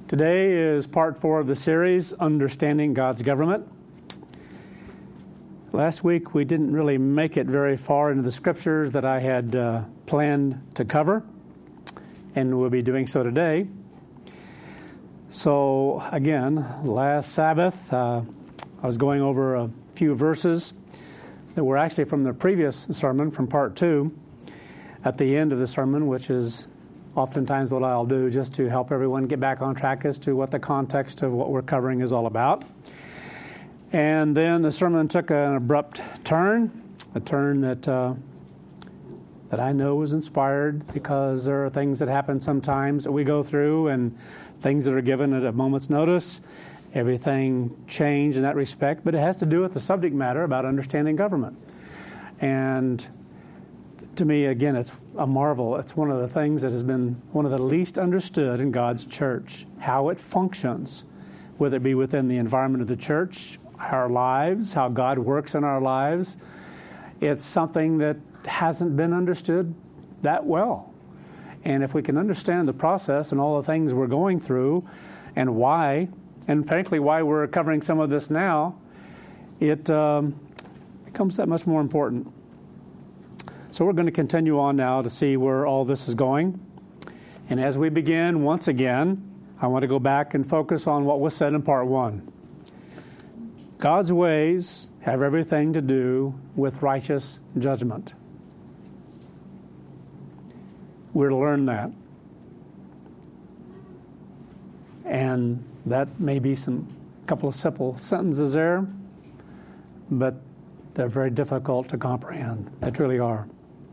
Today is part 4 of the series, Understanding God's Government. Last week we didn't really make it very far into the scriptures that I had planned to cover, and we'll be doing so today. So again, last Sabbath I was going over a few verses that were actually from the previous sermon, from part 2, at the end of the sermon, which is oftentimes what I'll do just to help everyone get back on track as to what the context of what we're covering is all about. And then the sermon took an abrupt turn, a turn that I know was inspired because there are things that happen sometimes that we go through and things that are given at a moment's notice. Everything changed in that respect, but it has to do with the subject matter about understanding government. And to me, again, it's a marvel. It's one of the things that has been one of the least understood in God's church, how it functions, whether it be within the environment of the church, our lives, how God works in our lives. It's something that hasn't been understood that well. And if we can understand the process and all the things we're going through and why, and frankly, why we're covering some of this now, it becomes that much more important. So we're going to continue on now to see where all this is going. And as we begin, once again, I want to go back and focus on what was said in part 1. God's ways have everything to do with righteous judgment. We're to learn that. And that may be a couple of simple sentences there, but they're very difficult to comprehend. They truly are.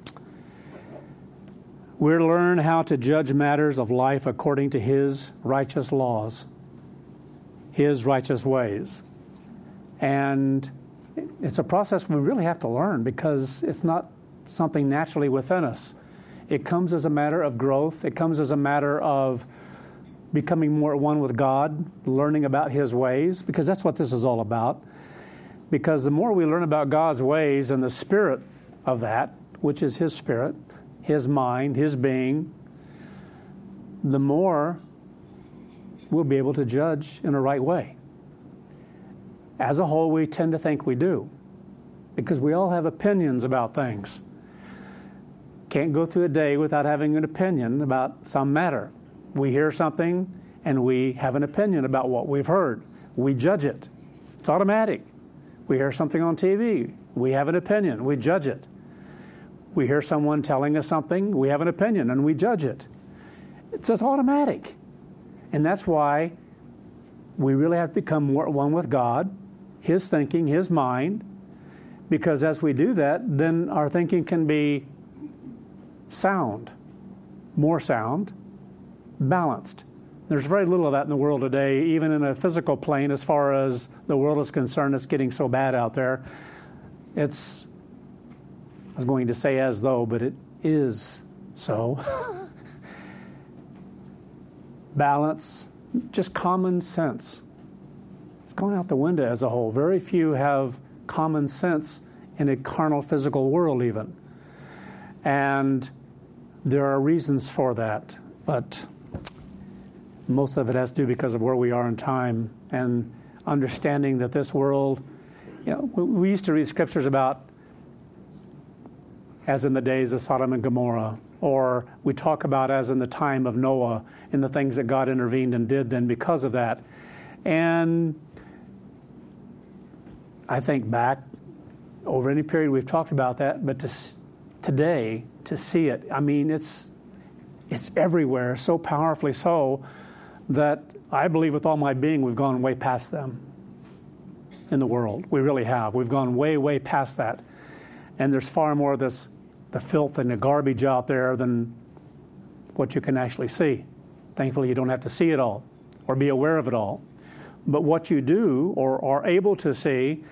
We're to learn how to judge matters of life according to His righteous laws, His righteous ways. And it's a process we really have to learn because it's not something naturally within us. It comes as a matter of growth. It comes as a matter of becoming more at one with God, learning about His ways, because that's what this is all about. Because the more we learn about God's ways and the spirit of that, which is His spirit, His mind, His being, the more we'll be able to judge in a right way. As a whole, we tend to think we do, because we all have opinions about things. Can't go through a day without having an opinion about some matter. We hear something and we have an opinion about what we've heard. We judge it. It's automatic. We hear something on TV. We have an opinion. We judge it. We hear someone telling us something. We have an opinion and we judge it. It's just automatic. And that's why we really have to become more at one with God, His thinking, His mind, because as we do that, then our thinking can be sound, more sound, balanced. There's very little of that in the world today, even in a physical plane, as far as the world is concerned. It's getting so bad out there. I was going to say as though, but it is so. Balance, just common sense. It's going out the window as a whole. Very few have common sense in a carnal, physical world even. And there are reasons for that, but most of it has to do because of where we are in time and understanding that this world, we used to read scriptures about as in the days of Sodom and Gomorrah, or we talk about as in the time of Noah and the things that God intervened and did then because of that. And I think back over any period we've talked about that, but today to see it, I mean, it's everywhere, so powerfully so that I believe with all my being we've gone way past them in the world. We really have. We've gone way, way past that. And there's far more of the filth and the garbage out there than what you can actually see. Thankfully, you don't have to see it all or be aware of it all. But what you do or are able to see,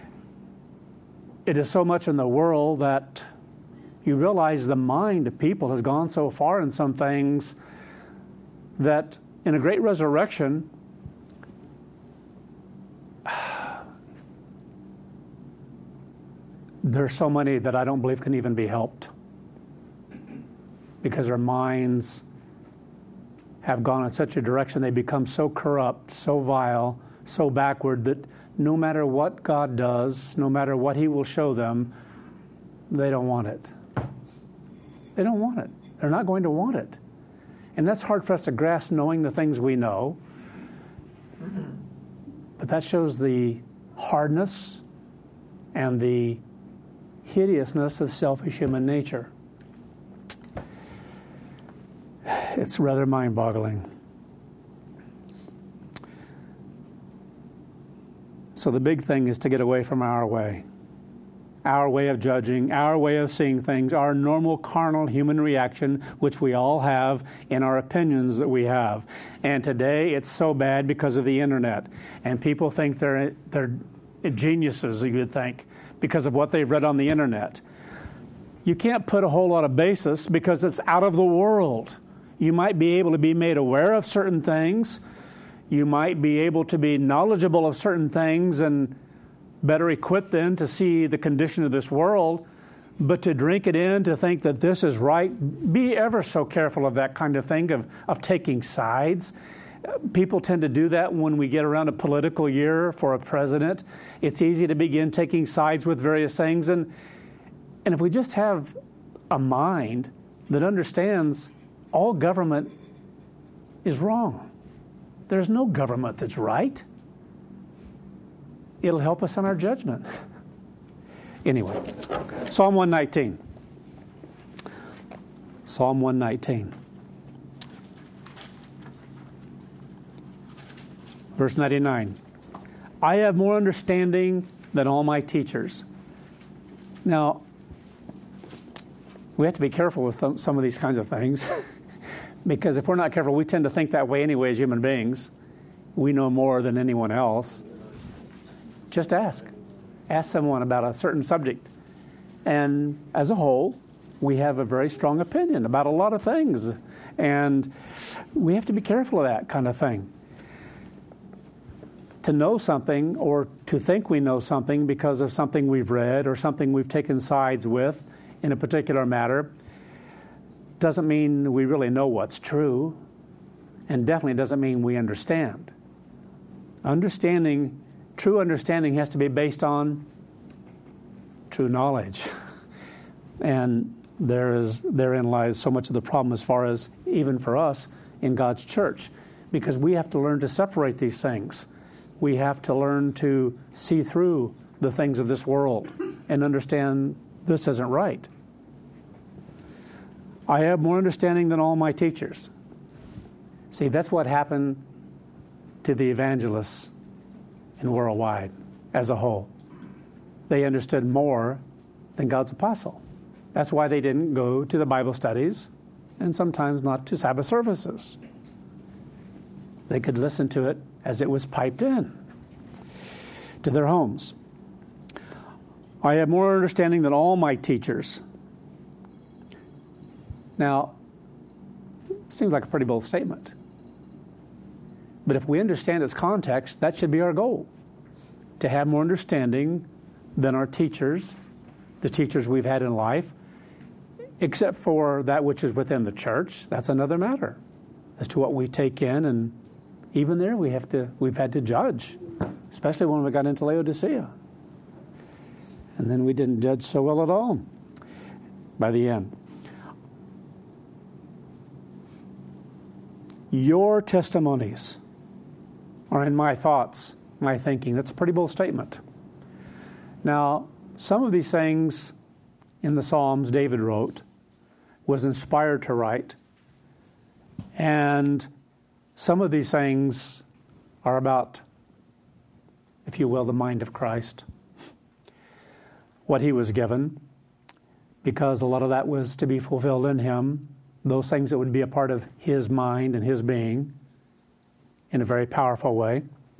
it is so much in the world that you realize the mind of people has gone so far in some things that in a great resurrection, there's so many that I don't believe can even be helped because their minds have gone in such a direction, they become so corrupt, so vile, so backward that no matter what God does, no matter what He will show them, they don't want it. They don't want it. They're not going to want it. And that's hard for us to grasp, knowing the things we know. But that shows the hardness and the hideousness of selfish human nature. It's rather mind-boggling. So the big thing is to get away from our way of judging, our way of seeing things, our normal carnal human reaction, which we all have in our opinions that we have. And today it's so bad because of the internet. And people think they're geniuses, you would think, because of what they've read on the internet. You can't put a whole lot of basis because it's out of the world. You might be able to be made aware of certain things. You might be able to be knowledgeable of certain things and better equipped then to see the condition of this world. But to drink it in, to think that this is right, be ever so careful of that kind of thing, of taking sides. People tend to do that when we get around a political year for a president. It's easy to begin taking sides with various things. And if we just have a mind that understands all government is wrong. There's no government that's right. It'll help us in our judgment. Anyway, Psalm 119. Psalm 119. Verse 99. I have more understanding than all my teachers. Now, we have to be careful with some of these kinds of things. Because if we're not careful, we tend to think that way anyway as human beings. We know more than anyone else. Just ask. Ask someone about a certain subject. And as a whole, we have a very strong opinion about a lot of things. And we have to be careful of that kind of thing. To know something or to think we know something because of something we've read or something we've taken sides with in a particular matter doesn't mean we really know what's true, and definitely doesn't mean we understand. True understanding has to be based on true knowledge. And therein lies so much of the problem as far as even for us in God's church, because we have to learn to separate these things. We have to learn to see through the things of this world and understand this isn't right. I have more understanding than all my teachers. See, that's what happened to the evangelists in worldwide as a whole. They understood more than God's apostle. That's why they didn't go to the Bible studies and sometimes not to Sabbath services. They could listen to it as it was piped in to their homes. I have more understanding than all my teachers. Now, it seems like a pretty bold statement. But if we understand its context, that should be our goal. To have more understanding than our teachers, the teachers we've had in life, except for that which is within the church. That's another matter as to what we take in. And even there we've had to judge, especially when we got into Laodicea. And then we didn't judge so well at all by the end. Your testimonies are in my thoughts, my thinking. That's a pretty bold statement. Now, some of these things in the Psalms David wrote, was inspired to write. And some of these things are about, if you will, the mind of Christ, what he was given, because a lot of that was to be fulfilled in him. Those things that would be a part of his mind and his being in a very powerful way.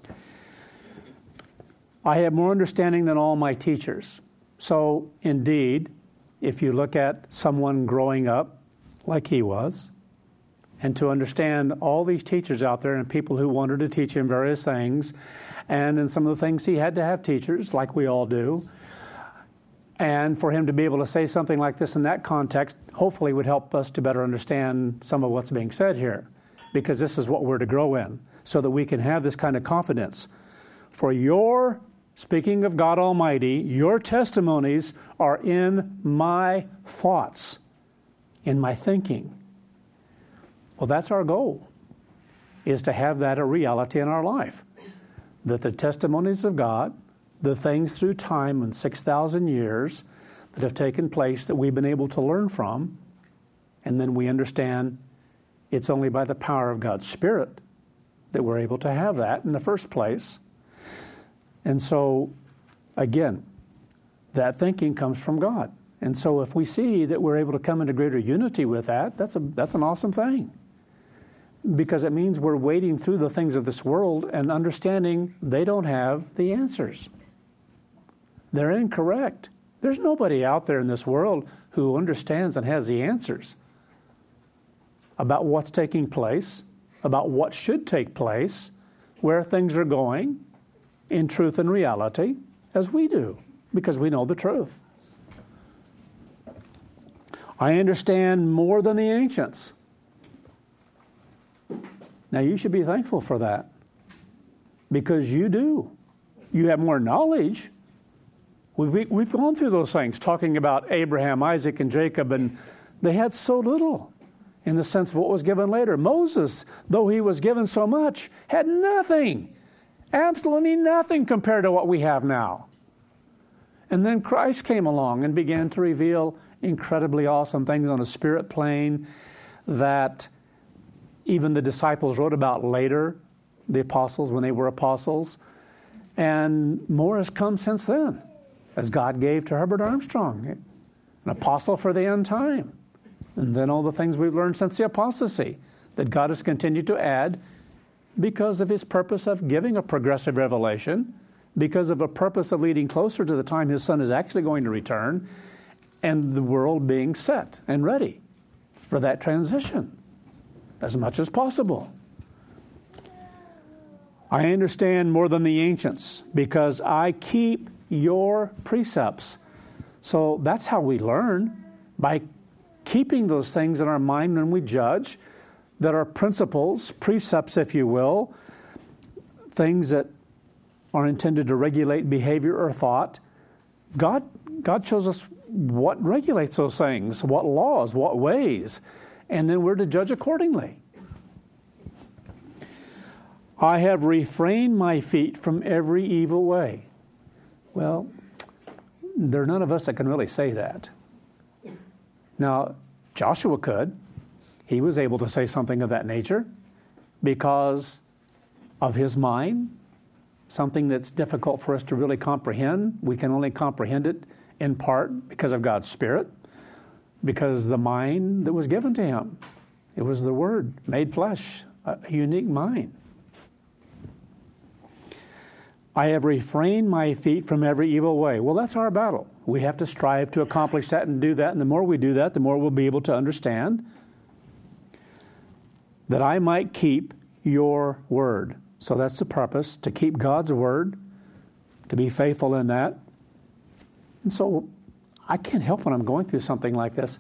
I have more understanding than all my teachers. So, indeed, if you look at someone growing up like he was, and to understand all these teachers out there and people who wanted to teach him various things, and in some of the things he had to have teachers, like we all do, and for him to be able to say something like this in that context, hopefully would help us to better understand some of what's being said here. because this is what we're to grow in, so that we can have this kind of confidence. For your, speaking of God Almighty, your testimonies are in my thoughts, in my thinking. Well, that's our goal, is to have that a reality in our life. That the testimonies of God, the things through time and 6,000 years that have taken place that we've been able to learn from, and then we understand it's only by the power of God's Spirit that we're able to have that in the first place. And so, again, that thinking comes from God. And so if we see that we're able to come into greater unity with that, that's an awesome thing. Because it means we're wading through the things of this world and understanding they don't have the answers. They're incorrect. There's nobody out there in this world who understands and has the answers about what's taking place, about what should take place, where things are going in truth and reality, as we do, because we know the truth. I understand more than the ancients. Now, you should be thankful for that, because you do. You have more knowledge. We've gone through those things, talking about Abraham, Isaac, and Jacob, and they had so little in the sense of what was given later. Moses, though he was given so much, had nothing, absolutely nothing compared to what we have now. And then Christ came along and began to reveal incredibly awesome things on a spirit plane that even the disciples wrote about later, the apostles, when they were apostles. And more has come since then, as God gave to Herbert Armstrong, an apostle for the end time. And then all the things we've learned since the apostasy that God has continued to add because of His purpose of giving a progressive revelation, because of a purpose of leading closer to the time His Son is actually going to return, and the world being set and ready for that transition as much as possible. I understand more than the ancients because I keep your precepts. So that's how we learn, by keeping those things in our mind when we judge, that are principles, precepts, if you will, things that are intended to regulate behavior or thought. God shows us what regulates those things, what laws, what ways, and then we're to judge accordingly. I have refrained my feet from every evil way. Well, there are none of us that can really say that. Now, Joshua could. He was able to say something of that nature because of his mind, something that's difficult for us to really comprehend. We can only comprehend it in part because of God's Spirit, because the mind that was given to him, it was the Word made flesh, a unique mind. I have refrained my feet from every evil way. Well, that's our battle. We have to strive to accomplish that and do that. And the more we do that, the more we'll be able to understand that I might keep your word. So that's the purpose, to keep God's word, to be faithful in that. And so I can't help when I'm going through something like this.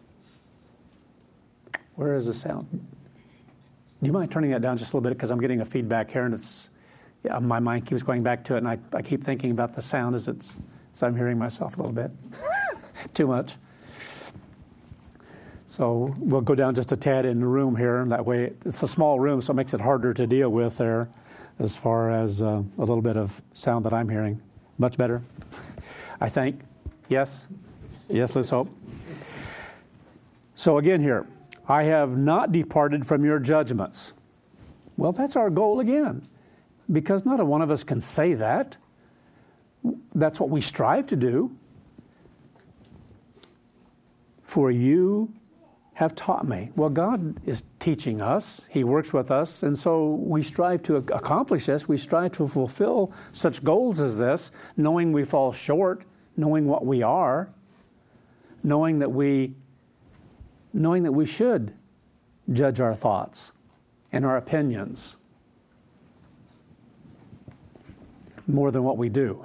Where is the sound? Do you mind turning that down just a little bit? Because I'm getting a feedback here, and my mind keeps going back to it, and I keep thinking about the sound as I'm hearing myself a little bit. Too much. So we'll go down just a tad in the room here, and that way it's a small room, so it makes it harder to deal with there as far as a little bit of sound that I'm hearing. Much better, I think. Yes? Yes, let's hope. So again here, I have not departed from your judgments. Well, that's our goal again, because not a one of us can say that. That's what we strive to do. For you have taught me. Well, God is teaching us. He works with us. And so we strive to accomplish this. We strive to fulfill such goals as this, knowing we fall short, knowing what we are, knowing that we should judge our thoughts and our opinions more than what we do.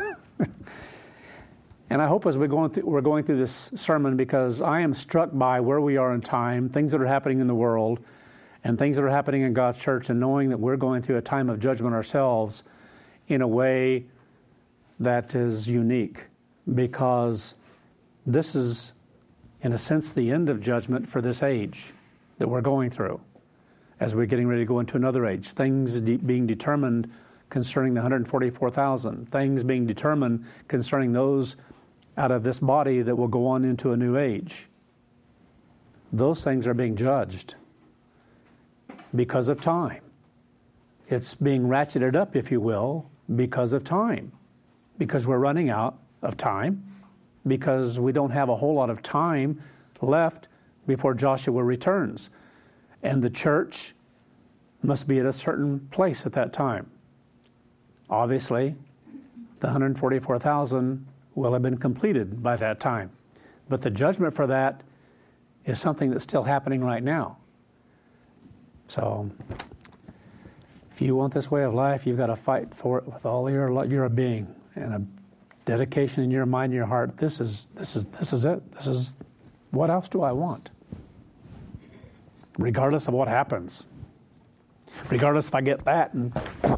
And I hope as we're going through this sermon, because I am struck by where we are in time, things that are happening in the world, and things that are happening in God's church, and knowing that we're going through a time of judgment ourselves in a way that is unique, because this is, in a sense, the end of judgment for this age that we're going through as we're getting ready to go into another age. Things being determined concerning the 144,000, things being determined concerning those out of this body that will go on into a new age. Those things are being judged because of time. It's being ratcheted up, if you will, because of time. Because we're running out of time, because we don't have a whole lot of time left before Joshua returns. And the church must be at a certain place at that time. Obviously, the 144,000 will have been completed by that time. But the judgment for that is something that's still happening right now. So, if you want this way of life, you've got to fight for it with all your being, and a dedication in your mind and your heart. This is it. This is, what else do I want? Regardless of what happens. Regardless if I get that and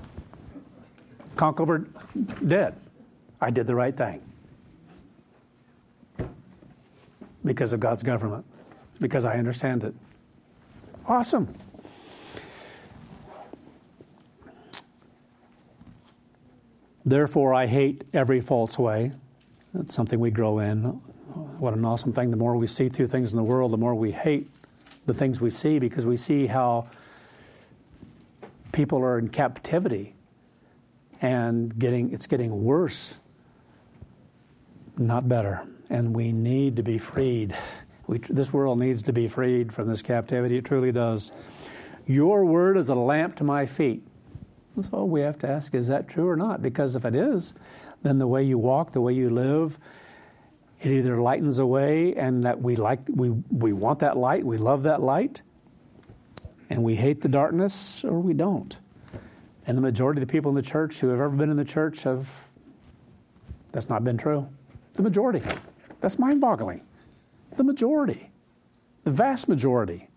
conk over dead. I did the right thing. Because of God's government. Because I understand it. Awesome. Therefore, I hate every false way. That's something we grow in. What an awesome thing. The more we see through things in the world, the more we hate the things we see, because we see how people are in captivity and it's getting worse, not better. And we need to be freed. This world needs to be freed from this captivity. It truly does. Your word is a lamp to my feet. So we have to ask, is that true or not? Because if it is, then the way you walk, the way you live, it either lightens the way, and that we want that light, we love that light, and we hate the darkness, or we don't. And the majority of the people in the church who have ever been in the church that's not been true. The majority. That's mind-boggling. The majority. The vast majority.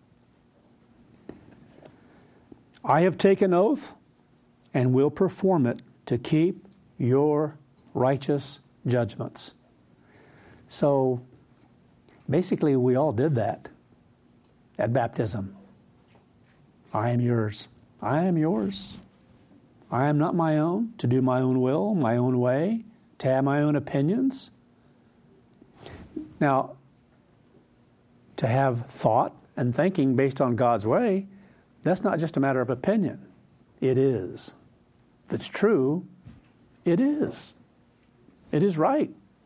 I have taken oath and will perform it to keep your righteous judgments. So, basically, we all did that at baptism. I am yours. I am yours. I am not my own, to do my own will, my own way, to have my own opinions. Now, to have thought and thinking based on God's way, that's not just a matter of opinion. It is. If it's true, it is. It is right.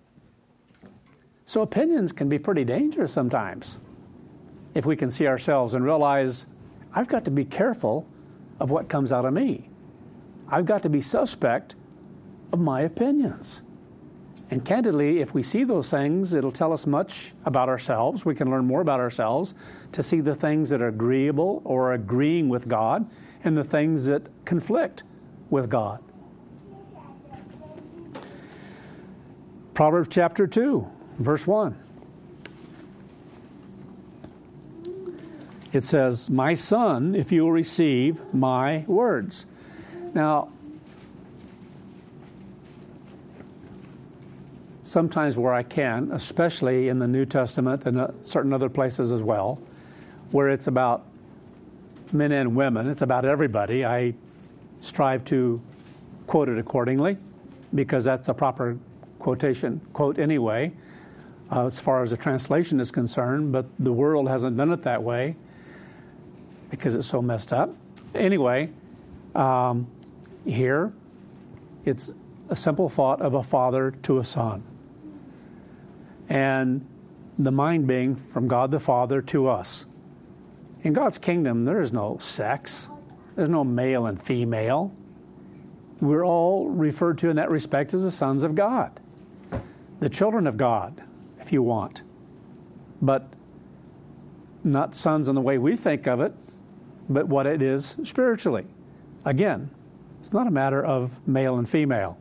So opinions can be pretty dangerous sometimes if we can see ourselves and realize, I've got to be careful of what comes out of me. I've got to be suspect of my opinions. And candidly, if we see those things, it'll tell us much about ourselves. We can learn more about ourselves to see the things that are agreeable or agreeing with God and the things that conflict with God. Proverbs chapter 2, verse 1. It says, my son, if you will receive my words. Now, sometimes where I can, especially in the New Testament and certain other places as well, where it's about men and women, it's about everybody, I strive to quote it accordingly, because that's the proper quote anyway, as far as the translation is concerned, but the world hasn't done it that way because it's so messed up. Anyway, here it's a simple thought of a father to a son. And the mind being from God the Father to us. In God's kingdom, there is no sex. There's no male and female. We're all referred to in that respect as the sons of God. The children of God, if you want. But not sons in the way we think of it, but what it is spiritually. Again, it's not a matter of male and female.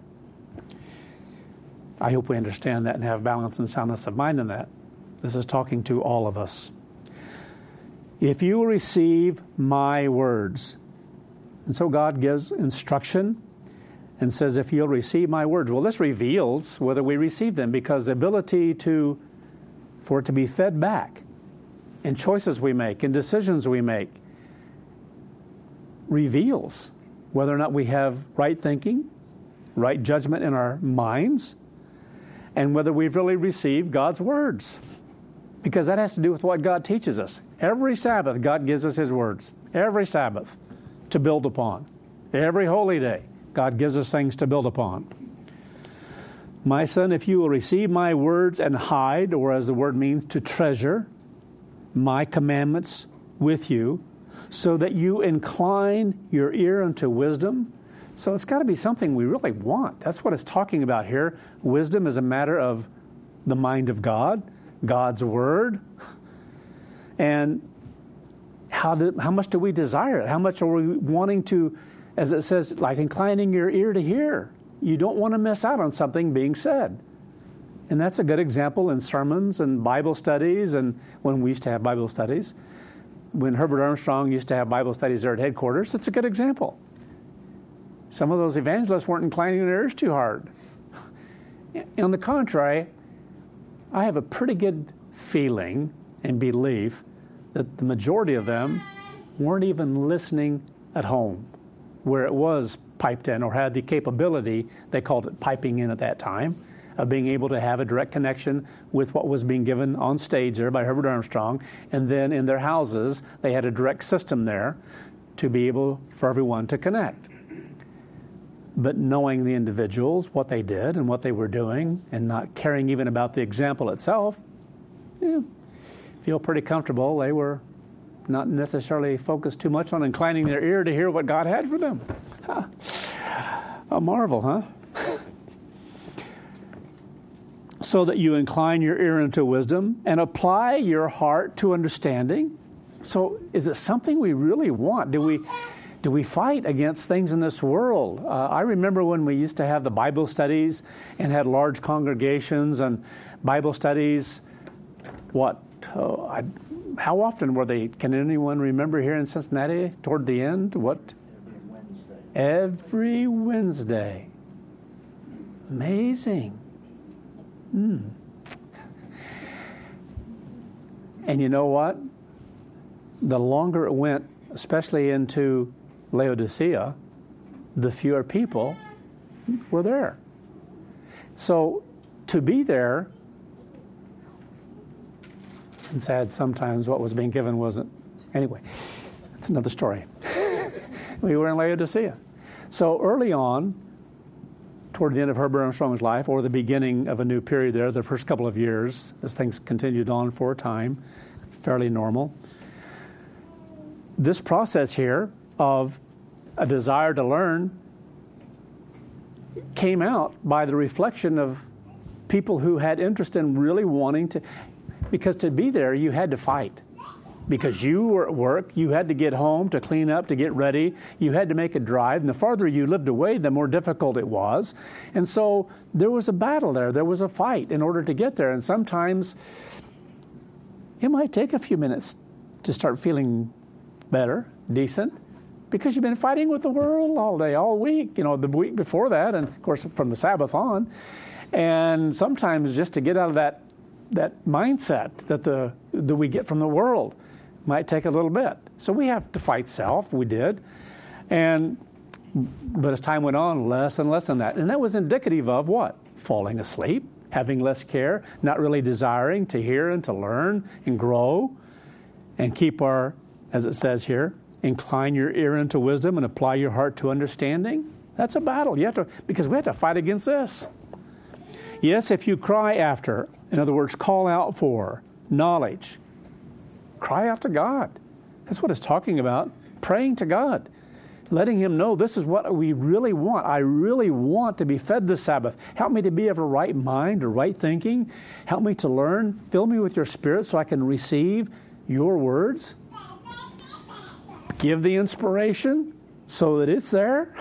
I hope we understand that and have balance and soundness of mind in that. This is talking to all of us. if you will receive my words. And so God gives instruction and says, if you'll receive my words. Well, this reveals whether we receive them, because the ability for it to be fed back in choices we make, in decisions we make, reveals whether or not we have right thinking, right judgment in our minds, and whether we've really received God's words. Because that has to do with what God teaches us. Every Sabbath, God gives us His words. Every Sabbath to build upon. Every holy day, God gives us things to build upon. My son, if you will receive my words and hide, or as the word means, to treasure, my commandments with you, so that you incline your ear unto wisdom. So it's got to be something we really want. That's what it's talking about here. Wisdom is a matter of the mind of God, God's word. And how much do we desire it? How much are we wanting to, as it says, like inclining your ear to hear? You don't want to miss out on something being said. And that's a good example in sermons and Bible studies, and when we used to have Bible studies. When Herbert Armstrong used to have Bible studies there at headquarters, it's a good example. Some of those evangelists weren't inclining their ears too hard. On the contrary, I have a pretty good feeling and belief that the majority of them weren't even listening at home, where it was piped in or had the capability, they called it piping in at that time, of being able to have a direct connection with what was being given on stage there by Herbert Armstrong. And then in their houses, they had a direct system there to be able for everyone to connect. But knowing the individuals, what they did and what they were doing, and not caring even about the example itself, feel pretty comfortable. They were not necessarily focused too much on inclining their ear to hear what God had for them. A marvel, huh? So that you incline your ear into wisdom and apply your heart to understanding. So is it something we really want? Do we fight against things in this world? I remember when we used to have the Bible studies and had large congregations and Bible studies. How often were they? Can anyone remember here in Cincinnati toward the end? What? Every Wednesday. Amazing. And you know what? The longer it went, especially into Laodicea, the fewer people were there. So to be there, and sad sometimes what was being given wasn't. Anyway, that's another story. We were in Laodicea. So early on, toward the end of Herbert Armstrong's life, or the beginning of a new period there, the first couple of years, as things continued on for a time, fairly normal. This process here of a desire to learn came out by the reflection of people who had interest in really wanting to, because to be there, you had to fight. Because you were at work, you had to get home to clean up, to get ready. You had to make a drive. And the farther you lived away, the more difficult it was. And so there was a battle there. There was a fight in order to get there. And sometimes it might take a few minutes to start feeling better, decent, because you've been fighting with the world all day, all week, the week before that, and of course from the Sabbath on. And sometimes just to get out of that mindset that we get from the world might take a little bit. So we have to fight self. We did. But as time went on, less and less than that. And that was indicative of what? Falling asleep, having less care, not really desiring to hear and to learn and grow and keep our, as it says here, incline your ear into wisdom and apply your heart to understanding. That's a battle. Because we have to fight against this. Yes, if you cry after, in other words, call out for knowledge, cry out to God. That's what it's talking about. Praying to God. Letting Him know this is what we really want. I really want to be fed this Sabbath. Help me to be of a right mind or right thinking. Help me to learn. Fill me with your Spirit so I can receive your words. Give the inspiration so that it's there.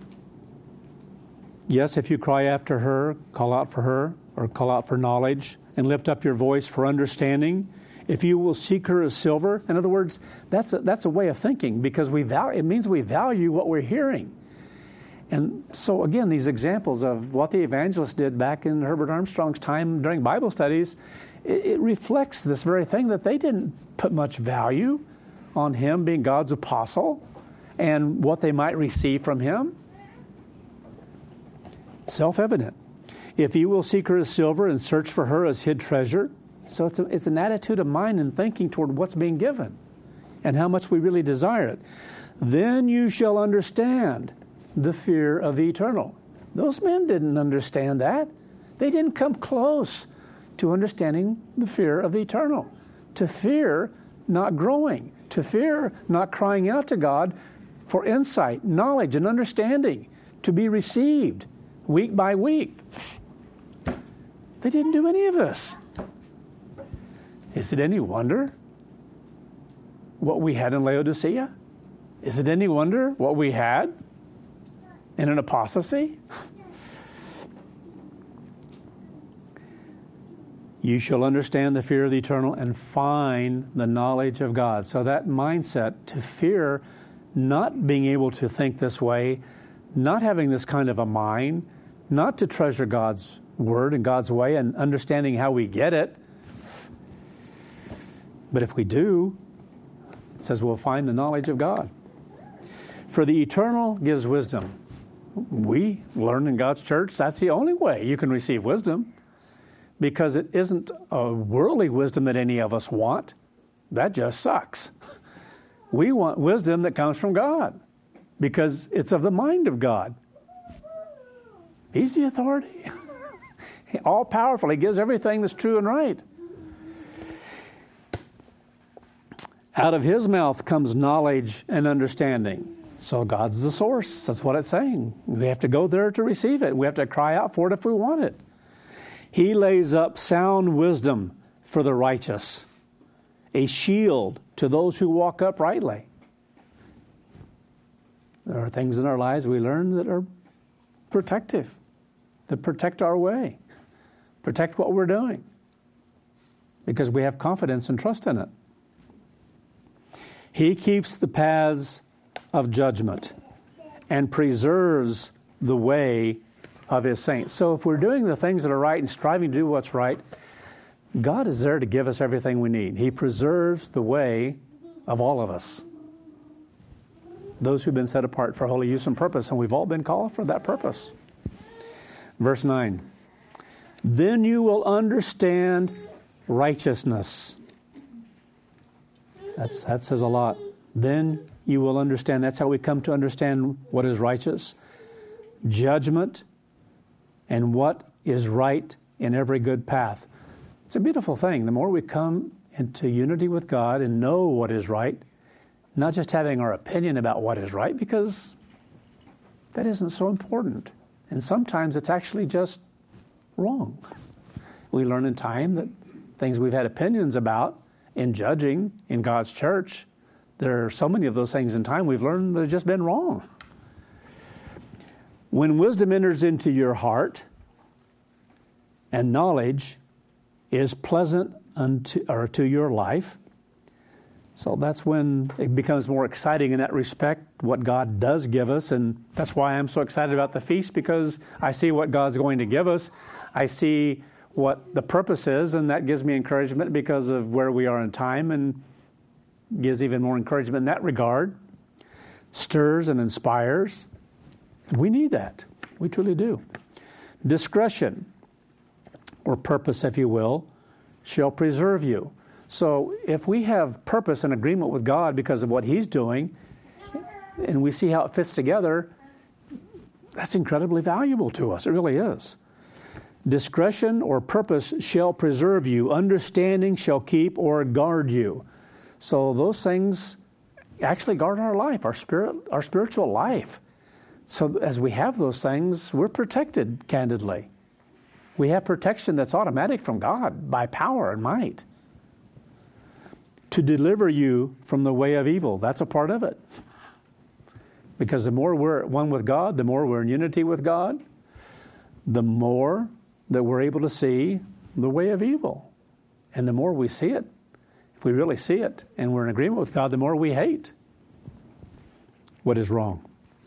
Yes, if you cry after her, call out for her, or call out for knowledge, and lift up your voice for understanding. If you will seek her as silver. In other words, that's a way of thinking, because it means we value what we're hearing. And so again, these examples of what the evangelists did back in Herbert Armstrong's time during Bible studies, it reflects this very thing, that they didn't put much value on him being God's apostle and what they might receive from him. It's self-evident. If you will seek her as silver and search for her as hid treasure. So it's an attitude of mind and thinking toward what's being given and how much we really desire it. Then you shall understand the fear of the eternal. Those men didn't understand that. They didn't come close to understanding the fear of the eternal. To fear not growing. To fear not crying out to God for insight, knowledge, and understanding to be received week by week. They didn't do any of this. Is it any wonder what we had in Laodicea? Is it any wonder what we had in an apostasy? You shall understand the fear of the eternal and find the knowledge of God. So that mindset, to fear not being able to think this way, not having this kind of a mind, not to treasure God's word and God's way and understanding how we get it. But if we do, it says we'll find the knowledge of God. For the eternal gives wisdom. We learn in God's church that's the only way you can receive wisdom, because it isn't a worldly wisdom that any of us want. That just sucks. We want wisdom that comes from God, because it's of the mind of God. He's the authority. All powerful. He gives everything that's true and right. Out of his mouth comes knowledge and understanding. So God's the source. That's what it's saying. We have to go there to receive it. We have to cry out for it if we want it. He lays up sound wisdom for the righteous, a shield to those who walk uprightly. There are things in our lives we learn that are protective, that protect our way, protect what we're doing, because we have confidence and trust in it. He keeps the paths of judgment and preserves the way of his saints. So if we're doing the things that are right and striving to do what's right, God is there to give us everything we need. He preserves the way of all of us, those who've been set apart for holy use and purpose, and we've all been called for that purpose. Verse 9, then you will understand righteousness. That says a lot. Then you will understand. That's how we come to understand what is righteous, judgment, and what is right in every good path. It's a beautiful thing. The more we come into unity with God and know what is right, not just having our opinion about what is right, because that isn't so important. And sometimes it's actually just wrong. We learn in time that things we've had opinions about in judging in God's church, there are so many of those things in time we've learned that have just been wrong. When wisdom enters into your heart and knowledge is pleasant to your life, so that's when it becomes more exciting in that respect, what God does give us. And that's why I'm so excited about the feast, because I see what God's going to give us. I see what the purpose is, and that gives me encouragement because of where we are in time, and gives even more encouragement in that regard. Stirs and inspires. We need that. We truly do. Discretion, or purpose, if you will, shall preserve you. So if we have purpose and agreement with God because of what He's doing, and we see how it fits together, that's incredibly valuable to us. It really is. Discretion or purpose shall preserve you. Understanding shall keep or guard you. So those things actually guard our life, our spiritual life. So as we have those things, we're protected, candidly. We have protection that's automatic from God by power and might. To deliver you from the way of evil. That's a part of it. Because the more we're at one with God, the more we're in unity with God, the more that we're able to see the way of evil. And the more we see it, if we really see it and we're in agreement with God, the more we hate what is wrong.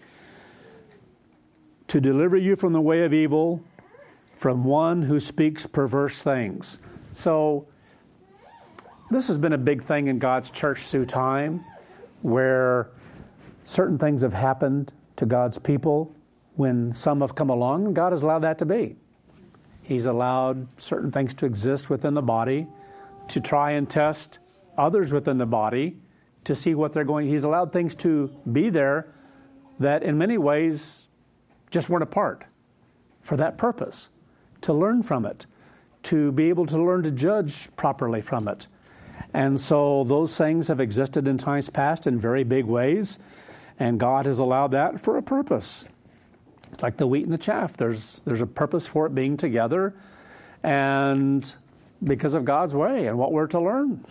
To deliver you from the way of evil, from one who speaks perverse things. So this has been a big thing in God's church through time, where certain things have happened to God's people when some have come along, and God has allowed that to be. He's allowed certain things to exist within the body to try and test others within the body to see what they're going. He's allowed things to be there that in many ways just weren't a part for that purpose, to learn from it, to be able to learn to judge properly from it. And so those things have existed in times past in very big ways, and God has allowed that for a purpose. It's like the wheat and the chaff. There's a purpose for it being together, and because of God's way and what we're to learn.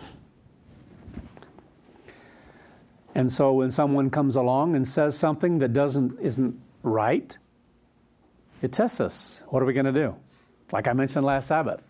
And so when someone comes along and says something that isn't right, it tests us. What are we going to do? Like I mentioned last Sabbath,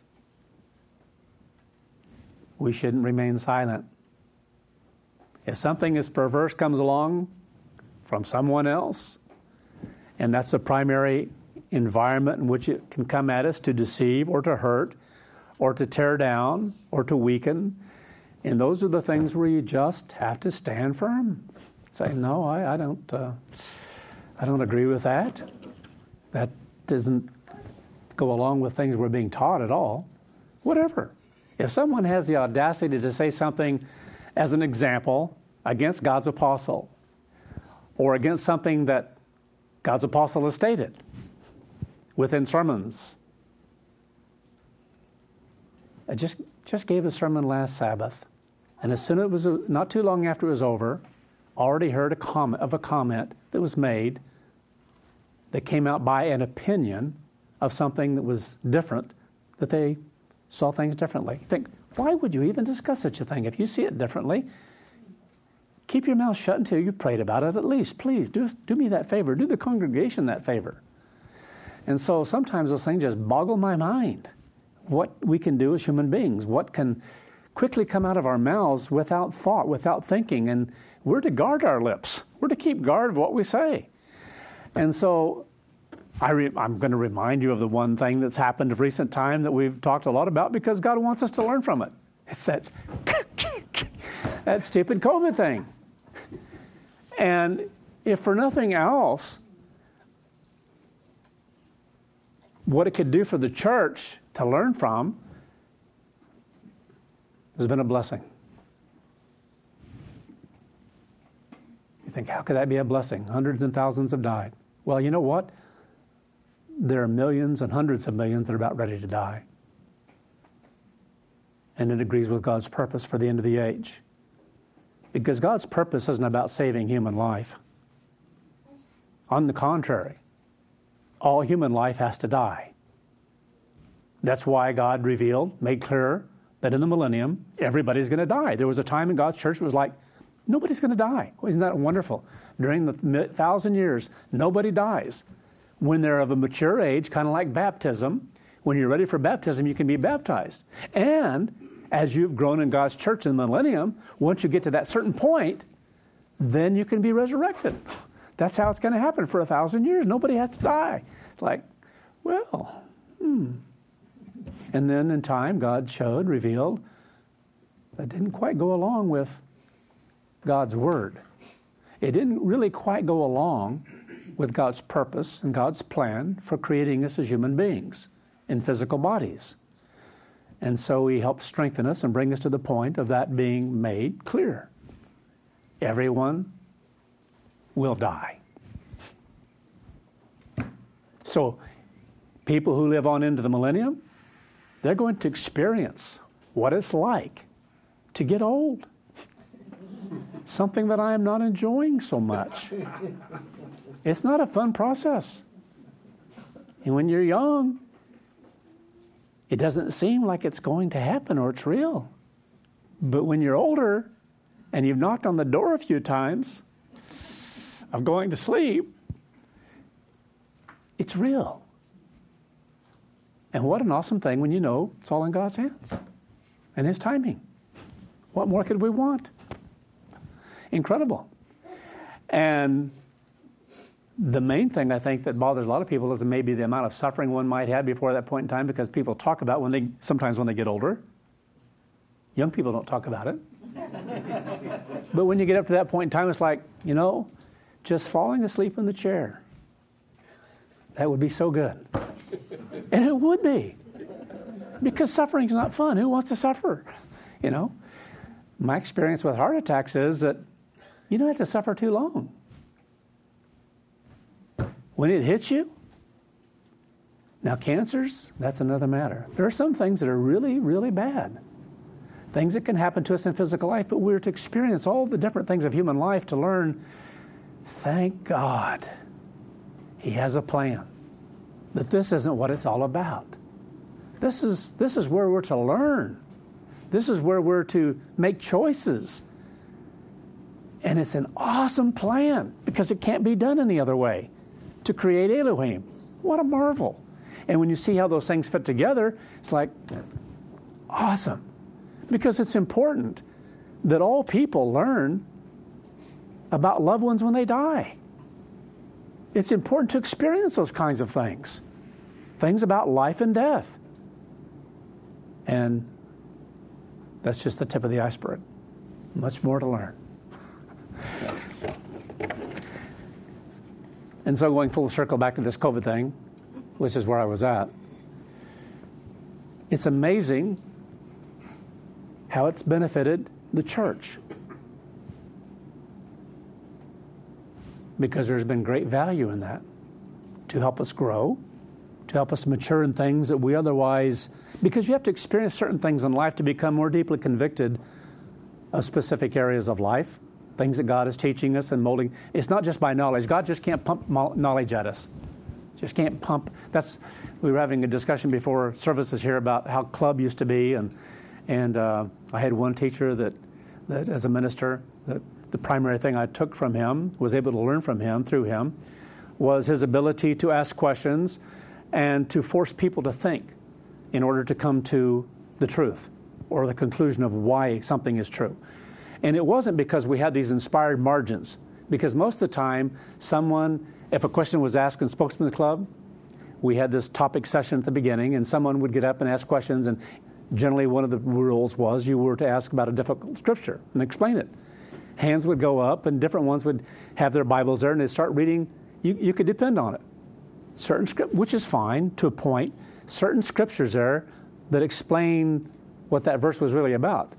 we shouldn't remain silent. If something is perverse comes along from someone else, and that's the primary environment in which it can come at us to deceive or to hurt or to tear down or to weaken, and those are the things where you just have to stand firm. Say, no, I don't agree with that. That doesn't go along with things we're being taught at all. Whatever. If someone has the audacity to say something, as an example, against God's apostle, or against something that God's apostle has stated within sermons. I just gave a sermon last Sabbath, and as soon as it was not too long after it was over, already heard a comment that was made that came out by an opinion of something that was different, that they saw things differently. You think, why would you even discuss such a thing? If you see it differently, keep your mouth shut until you prayed about it at least. Please, do me that favor. Do the congregation that favor. And so sometimes those things just boggle my mind. What we can do as human beings, what can quickly come out of our mouths without thought, without thinking. And we're to guard our lips. We're to keep guard of what we say. And so I'm going to remind you of the one thing that's happened of recent time that we've talked a lot about because God wants us to learn from it. It's that stupid COVID thing. And if for nothing else, what it could do for the church to learn from has been a blessing. You think, how could that be a blessing? Hundreds and thousands have died. Well, you know what? There are millions and hundreds of millions that are about ready to die. And it agrees with God's purpose for the end of the age. Because God's purpose isn't about saving human life. On the contrary, all human life has to die. That's why God made clear that in the millennium, everybody's going to die. There was a time in God's church it was like, nobody's going to die. Well, isn't that wonderful? During the 1,000 years, nobody dies. When they're of a mature age, kind of like baptism, when you're ready for baptism, you can be baptized. And as you've grown in God's church in the millennium, once you get to that certain point, then you can be resurrected. That's how it's going to happen for 1,000 years. Nobody has to die. It's like, well, And then in time, God revealed, that didn't quite go along with God's word. It didn't really quite go along with God's purpose and God's plan for creating us as human beings in physical bodies. And so He helped strengthen us and bring us to the point of that being made clear. Everyone will die. So people who live on into the millennium, they're going to experience what it's like to get old. Something that I am not enjoying so much. It's not a fun process. And when you're young, it doesn't seem like it's going to happen or it's real. But when you're older and you've knocked on the door a few times of going to sleep, it's real. And what an awesome thing when you know it's all in God's hands and His timing. What more could we want? Incredible. And the main thing I think that bothers a lot of people is maybe the amount of suffering one might have before that point in time, because people talk about sometimes when they get older. Young people don't talk about it. But when you get up to that point in time, it's like, just falling asleep in the chair. That would be so good. And it would be. Because suffering's not fun. Who wants to suffer? My experience with heart attacks is that you don't have to suffer too long. When it hits you, now cancers, that's another matter. There are some things that are really, really bad. Things that can happen to us in physical life, but we're to experience all the different things of human life to learn, thank God, He has a plan. That this isn't what it's all about. This is where we're to learn. This is where we're to make choices. And it's an awesome plan because it can't be done any other way. To create Elohim. What a marvel. And when you see how those things fit together, it's like, awesome. Because it's important that all people learn about loved ones when they die. It's important to experience those kinds of things. Things about life and death. And that's just the tip of the iceberg. Much more to learn. And so going full circle back to this COVID thing, which is where I was at, it's amazing how it's benefited the church. Because there's been great value in that to help us grow, to help us mature in things that we otherwise, because you have to experience certain things in life to become more deeply convicted of specific areas of life, things that God is teaching us and molding. It's not just by knowledge. God just can't pump knowledge at us. Just can't pump. We were having a discussion before services here about how club used to be, and I had one teacher that as a minister, that the primary thing I took from him, was able to learn from him, through him, was his ability to ask questions and to force people to think in order to come to the truth or the conclusion of why something is true. And it wasn't because we had these inspired margins, because most of the time if a question was asked in Spokesman's Club, we had this topic session at the beginning, and someone would get up and ask questions, and generally one of the rules was you were to ask about a difficult scripture and explain it. Hands would go up, and different ones would have their Bibles there, and they'd start reading. You could depend on it. Certain script, which is fine to a point, certain scriptures there that explain what that verse was really about.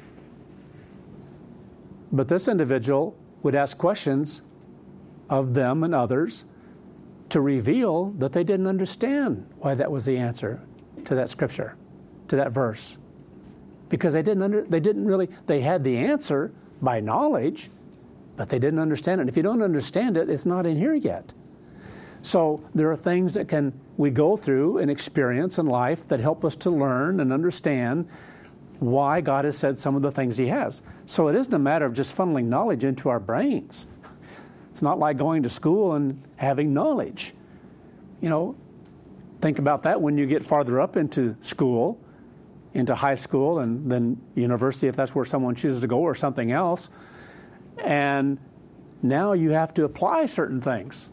But this individual would ask questions of them and others to reveal that they didn't understand why that was the answer to that scripture, to that verse. Because they had the answer by knowledge, but they didn't understand it. And if you don't understand it, it's not in here yet. So there are things that we go through and experience in life that help us to learn and understand why God has said some of the things He has. So it isn't a matter of just funneling knowledge into our brains. It's not like going to school and having knowledge. Think about that when you get farther up into school, into high school, and then university, if that's where someone chooses to go, or something else. And now you have to apply certain things.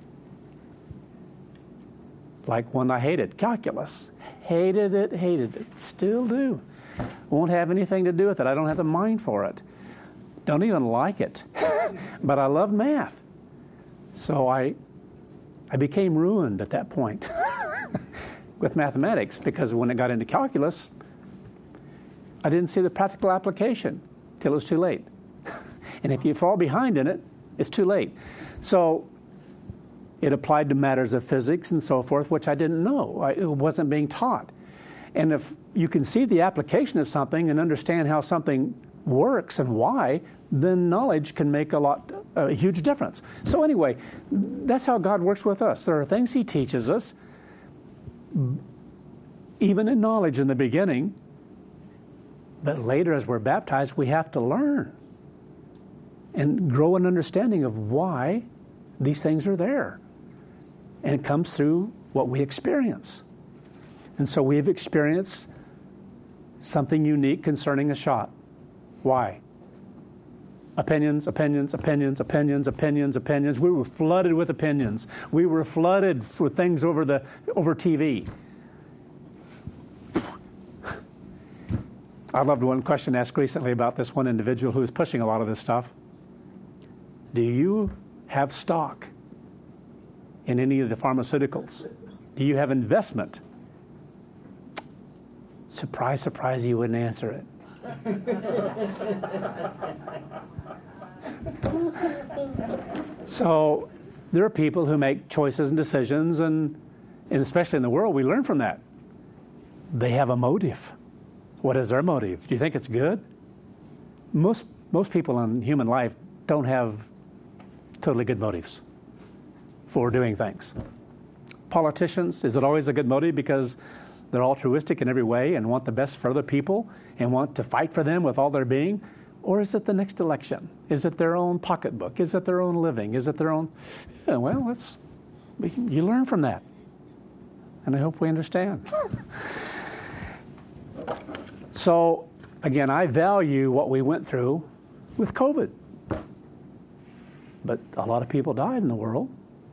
Like one I hated, calculus. Hated it, still do. Won't have anything to do with it. I don't have the mind for it. Don't even like it. But I love math. So I became ruined at that point with mathematics, because when it got into calculus, I didn't see the practical application till it was too late. And if you fall behind in it, it's too late. So it applied to matters of physics and so forth, which I didn't know. It wasn't being taught. And if you can see the application of something and understand how something works and why, then knowledge can make a huge difference. So anyway, that's how God works with us. There are things He teaches us, even in knowledge in the beginning, but later as we're baptized, we have to learn and grow an understanding of why these things are there. And it comes through what we experience. And so we've experienced something unique concerning a shot. Why? Opinions, opinions, opinions, opinions, opinions, opinions. We were flooded with opinions. We were flooded with things over TV. I loved one question asked recently about this one individual who was pushing a lot of this stuff. Do you have stock in any of the pharmaceuticals? Do you have investment? Surprise, surprise, you wouldn't answer it. So there are people who make choices and decisions, and especially in the world, we learn from that. They have a motive. What is their motive? Do you think it's good? Most people in human life don't have totally good motives for doing things. Politicians, is it always a good motive because they're altruistic in every way and want the best for other people and want to fight for them with all their being? Or is it the next election? Is it their own pocketbook? Is it their own living? Is it their own... Yeah, well, you learn from that. And I hope we understand. So, again, I value what we went through with COVID. But a lot of people died in the world.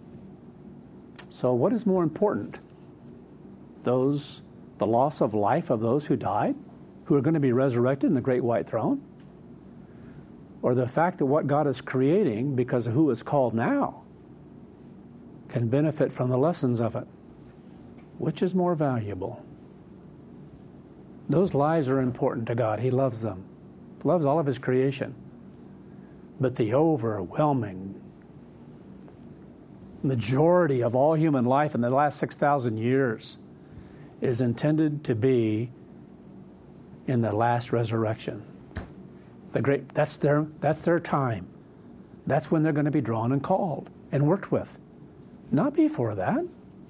So what is more important? The loss of life of those who died, who are going to be resurrected in the great white throne? Or the fact that what God is creating, because of who is called now, can benefit from the lessons of it? Which is more valuable? Those lives are important to God. He loves them. He loves all of His creation. But the overwhelming majority of all human life in the last 6,000 years is intended to be in the last resurrection. That's their time. That's when they're going to be drawn and called and worked with. Not before that.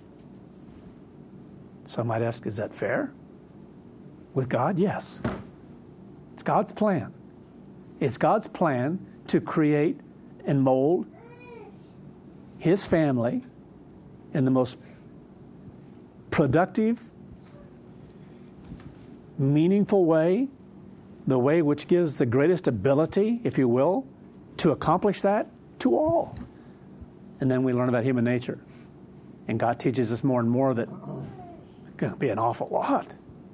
Some might ask, is that fair? With God, yes. It's God's plan. It's God's plan to create and mold His family in the most productive, meaningful way, the way which gives the greatest ability, if you will, to accomplish that to all. And then we learn about human nature. And God teaches us more and more that it's going to be an awful lot.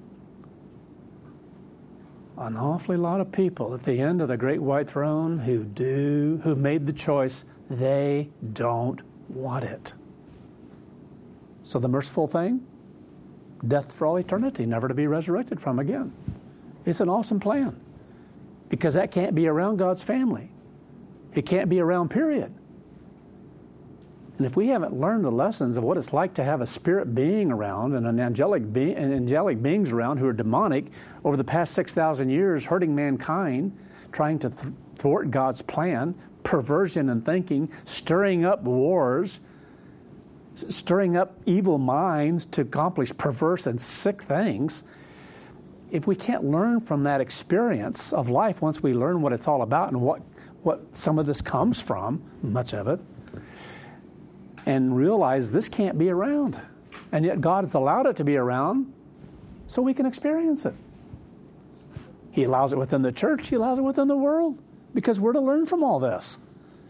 An awfully lot of people at the end of the great white throne who made the choice, they don't want it. So the merciful thing, death for all eternity, never to be resurrected from again. It's an awesome plan because that can't be around God's family. It can't be around, period. And if we haven't learned the lessons of what it's like to have a spirit being around and angelic beings around who are demonic over the past 6,000 years, hurting mankind, trying to thwart God's plan, perversion in thinking, stirring up wars, stirring up evil minds to accomplish perverse and sick things, if we can't learn from that experience of life once we learn what it's all about and what some of this comes from, much of it, and realize this can't be around. And yet God has allowed it to be around so we can experience it. He allows it within the church. He allows it within the world because we're to learn from all this.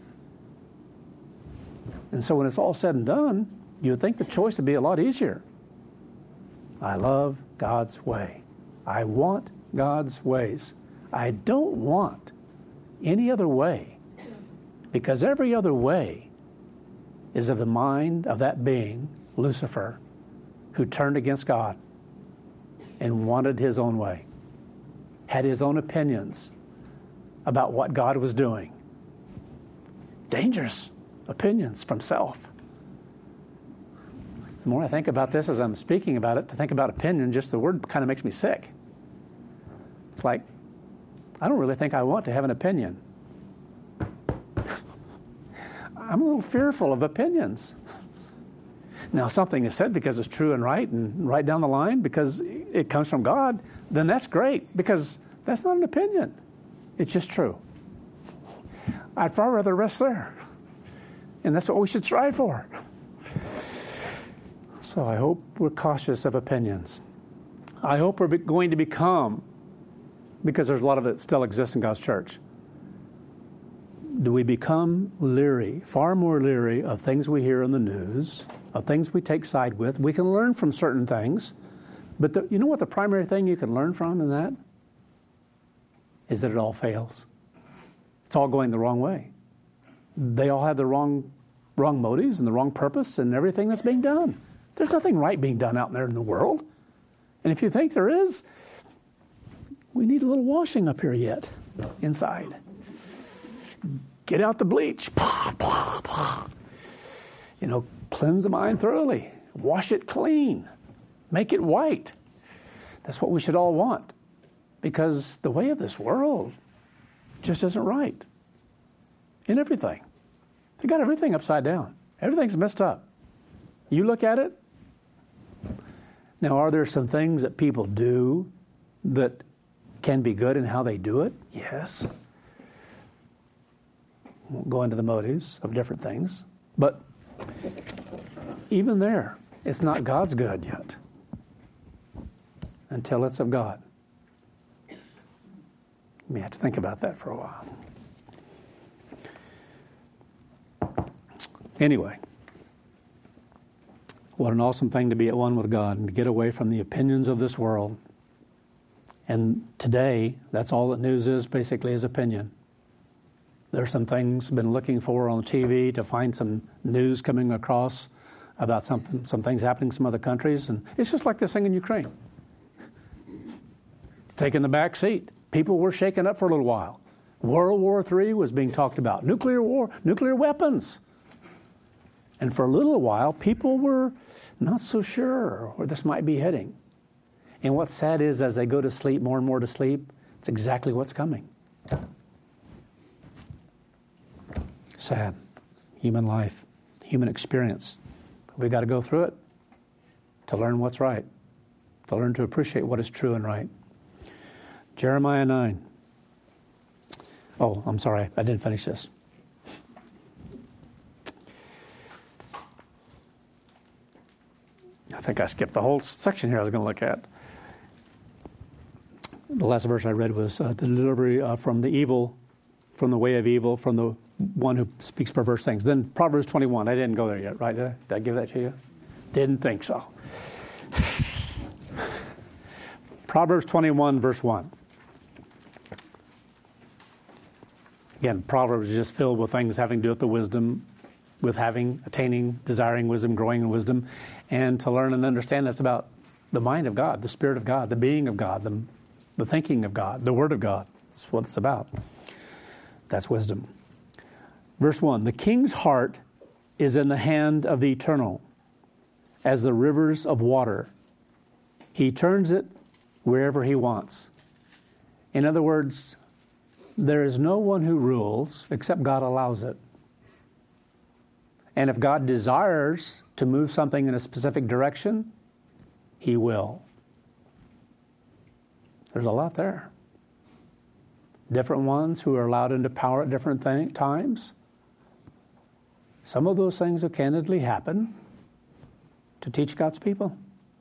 And so when it's all said and done, you would think the choice would be a lot easier. I love God's way. I want God's ways. I don't want any other way because every other way is of the mind of that being, Lucifer, who turned against God and wanted his own way, had his own opinions about what God was doing. Dangerous opinions from self. The more I think about this as I'm speaking about it, to think about opinion, just the word kind of makes me sick. It's like, I don't really think I want to have an opinion. I'm a little fearful of opinions. Now, something is said because it's true and right down the line because it comes from God, then that's great because that's not an opinion. It's just true. I'd far rather rest there. And that's what we should strive for. So So I hope we're cautious of opinions. I hope we're going to become, because there's a lot of it still exists in God's church, do we become leery, far more leery of things we hear in the news, of things we take side with? We can learn from certain things, but you know what the primary thing you can learn from in that? Is that it all fails. It's all going the wrong way. They all have the wrong motives and the wrong purpose and everything that's being done. There's nothing right being done out there in the world. And if you think there is, we need a little washing up here yet, inside. Get out the bleach. Cleanse the mind thoroughly. Wash it clean. Make it white. That's what we should all want. Because the way of this world just isn't right. In everything. They got everything upside down. Everything's messed up. You look at it. Now, are there some things that people do that can be good in how they do it? Yes. Won't go into the motives of different things. But even there, it's not God's good yet. Until it's of God. You may have to think about that for a while. Anyway, what an awesome thing to be at one with God and to get away from the opinions of this world. And today, that's all that news is, basically, is opinion. There's some things I've been looking for on TV to find some news coming across about some things happening in some other countries. And it's just like this thing in Ukraine. It's taking the back seat. People were shaken up for a little while. World War III was being talked about. Nuclear war, nuclear weapons. And for a little while, people were not so sure where this might be heading. And what's sad is, as they go to sleep, more and more to sleep, it's exactly what's coming. Sad. Human life, human experience. We've got to go through it to learn what's right, to learn to appreciate what is true and right. Jeremiah 9. Oh, I'm sorry, I didn't finish this. I think I skipped the whole section here I was going to look at. The last verse I read was the delivery from the evil, from the way of evil, from the one who speaks perverse things. Then Proverbs 21. I didn't go there yet, right? Did I give that to you? Didn't think so. Proverbs 21, verse 1. Again, Proverbs is just filled with things having to do with the wisdom, with attaining, desiring wisdom, growing in wisdom, and to learn and understand that's about the mind of God, the Spirit of God, the being of God, the thinking of God, the Word of God. That's what it's about. That's wisdom. Verse 1, the king's heart is in the hand of the Eternal, as the rivers of water. He turns it wherever he wants. In other words, there is no one who rules except God allows it. And if God desires to move something in a specific direction, He will. There's a lot there. Different ones who are allowed into power at different times. Some of those things have candidly happened to teach God's people.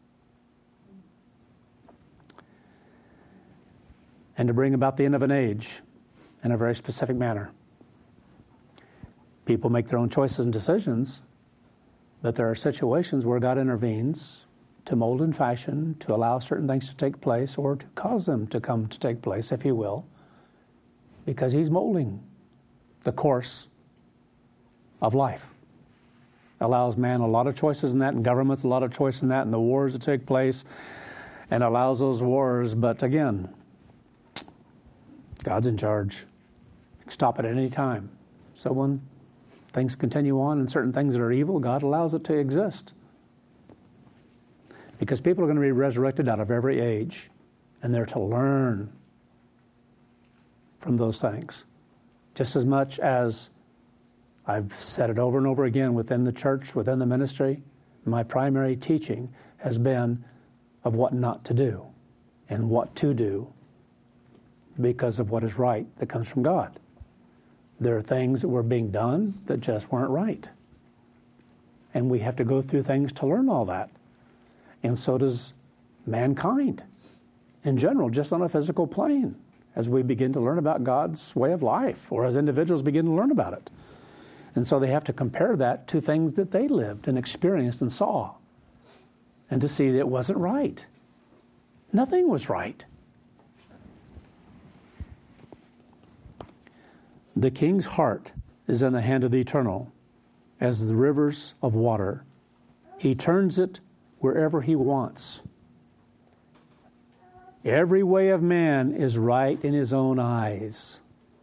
And to bring about the end of an age in a very specific manner. People make their own choices and decisions, but there are situations where God intervenes to mold and fashion, to allow certain things to take place, or to cause them to come to take place, if He will, because He's molding the course of life. Allows man a lot of choices in that, and governments a lot of choice in that, and the wars that take place, and allows those wars, but again, God's in charge. Stop it at any time. So when things continue on and certain things that are evil, God allows it to exist. Because people are going to be resurrected out of every age, and they're to learn from those things. Just as much as I've said it over and over again within the church, within the ministry, my primary teaching has been of what not to do and what to do because of what is right that comes from God. There are things that were being done that just weren't right. And we have to go through things to learn all that. and so does mankind in general, just on a physical plane, as we begin to learn about God's way of life, or as individuals begin to learn about it. And so they have to compare that to things that they lived and experienced and saw, and to see that it wasn't right. Nothing was right. The king's heart is in the hand of the Eternal, as the rivers of water. He turns it wherever he wants. Every way of man is right in his own eyes.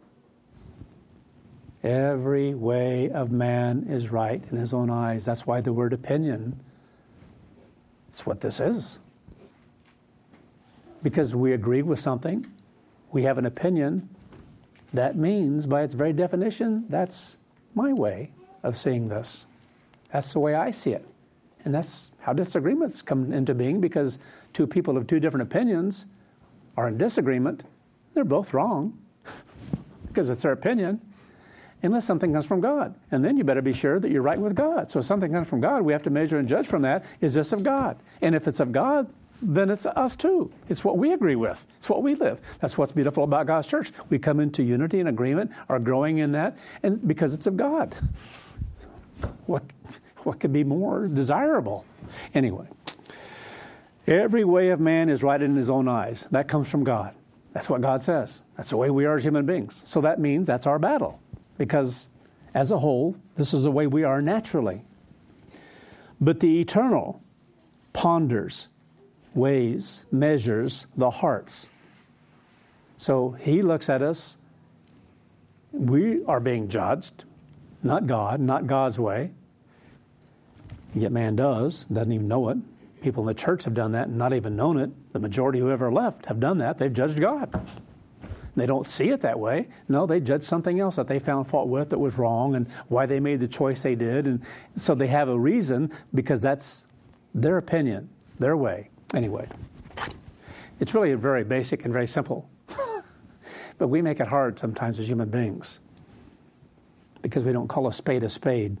Every way of man is right in his own eyes. That's why the word opinion, it's what this is. Because we agree with something, we have an opinion, that means, by its very definition, that's my way of seeing this. That's the way I see it. And that's how disagreements come into being, because two people of two different opinions are in disagreement. They're both wrong because it's their opinion, unless something comes from God. And then you better be sure that you're right with God. So if something comes from God, we have to measure and judge from that. Is this of God? And if it's of God, then it's us too. It's what we agree with. It's what we live. That's what's beautiful about God's church. We come into unity and agreement, are growing in that, and because it's of God. What could be more desirable? Anyway, every way of man is right in his own eyes. That comes from God. That's what God says. That's the way we are as human beings. So that means that's our battle, because as a whole, this is the way we are naturally. But the Eternal ponders, weighs, measures the hearts. So he looks at us. We are being judged, not God, not God's way. Yet man doesn't even know it. People in the church have done that and not even known it. The majority who ever left have done that. They've judged God. They don't see it that way. No, they judge something else that they found fault with that was wrong, and why they made the choice they did. And so they have a reason, because that's their opinion, their way. Anyway, it's really very basic and very simple. But we make it hard sometimes as human beings, because we don't call a spade a spade.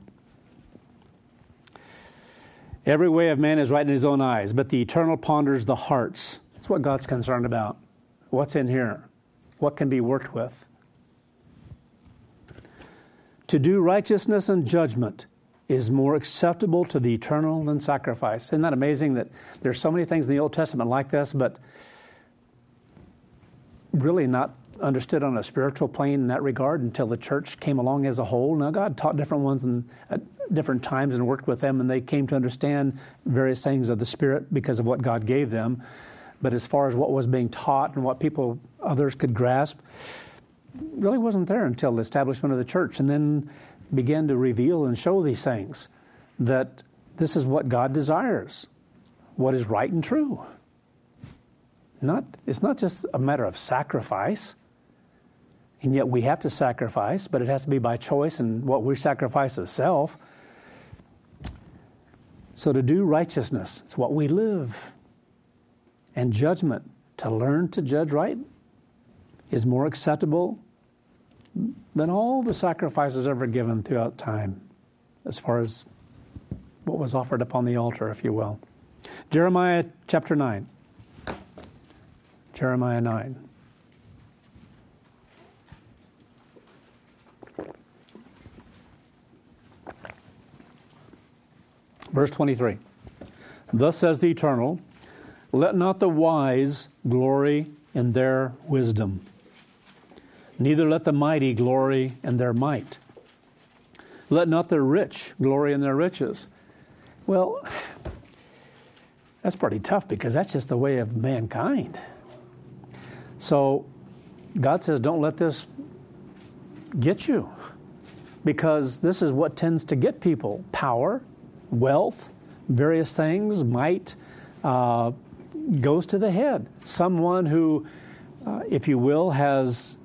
Every way of man is right in his own eyes, but the Eternal ponders the hearts. That's what God's concerned about. What's in here? What can be worked with? To do righteousness and judgment is more acceptable to the Eternal than sacrifice. Isn't that amazing that there's so many things in the Old Testament like this, but really not understood on a spiritual plane in that regard until the church came along as a whole. Now, God taught different ones at different times and worked with them, and they came to understand various things of the Spirit because of what God gave them. But as far as what was being taught and what others could grasp, really wasn't there until the establishment of the church, and then began to reveal and show these things, that this is what God desires, what is right and true. It's not just a matter of sacrifice, and yet we have to sacrifice, but it has to be by choice, and what we sacrifice is self. So to do righteousness, it's what we live. And judgment, to learn to judge right, is more acceptable than all the sacrifices ever given throughout time, as far as what was offered upon the altar, if you will. Jeremiah chapter 9. Jeremiah 9. Verse 23. Thus says the Eternal, let not the wise glory in their wisdom, neither let the mighty glory in their might. Let not the rich glory in their riches. Well, that's pretty tough, because that's just the way of mankind. So God says, don't let this get you, because this is what tends to get people: power, wealth, various things, might, goes to the head. Someone who, if you will, has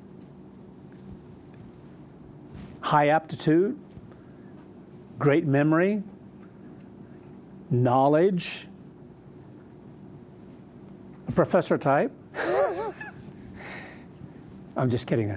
high aptitude, great memory, knowledge, a professor type. I'm just kidding.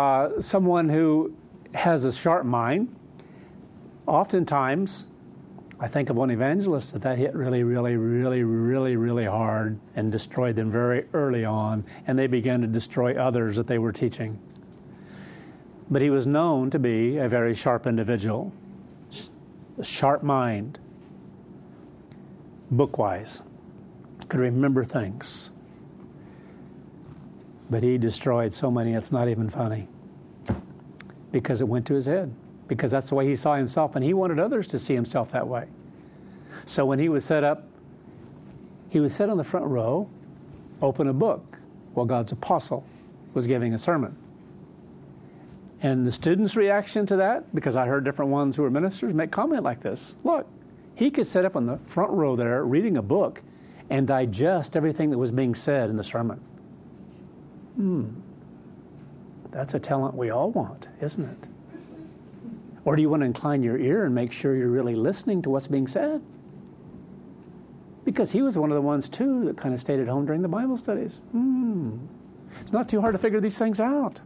Someone who has a sharp mind, oftentimes I think of one evangelist that hit really, really, really, really, really hard and destroyed them very early on, and they began to destroy others that they were teaching. But he was known to be a very sharp individual, a sharp mind, book-wise, could remember things. But he destroyed so many, it's not even funny, because it went to his head, because that's the way he saw himself, and he wanted others to see himself that way. So when he would sit on the front row, open a book while God's apostle was giving a sermon. And the students' reaction to that, because I heard different ones who were ministers make comment like this: look, he could sit up on the front row there reading a book and digest everything that was being said in the sermon. That's a talent we all want, isn't it? Or do you want to incline your ear and make sure you're really listening to what's being said? Because he was one of the ones, too, that kind of stayed at home during the Bible studies. It's not too hard to figure these things out.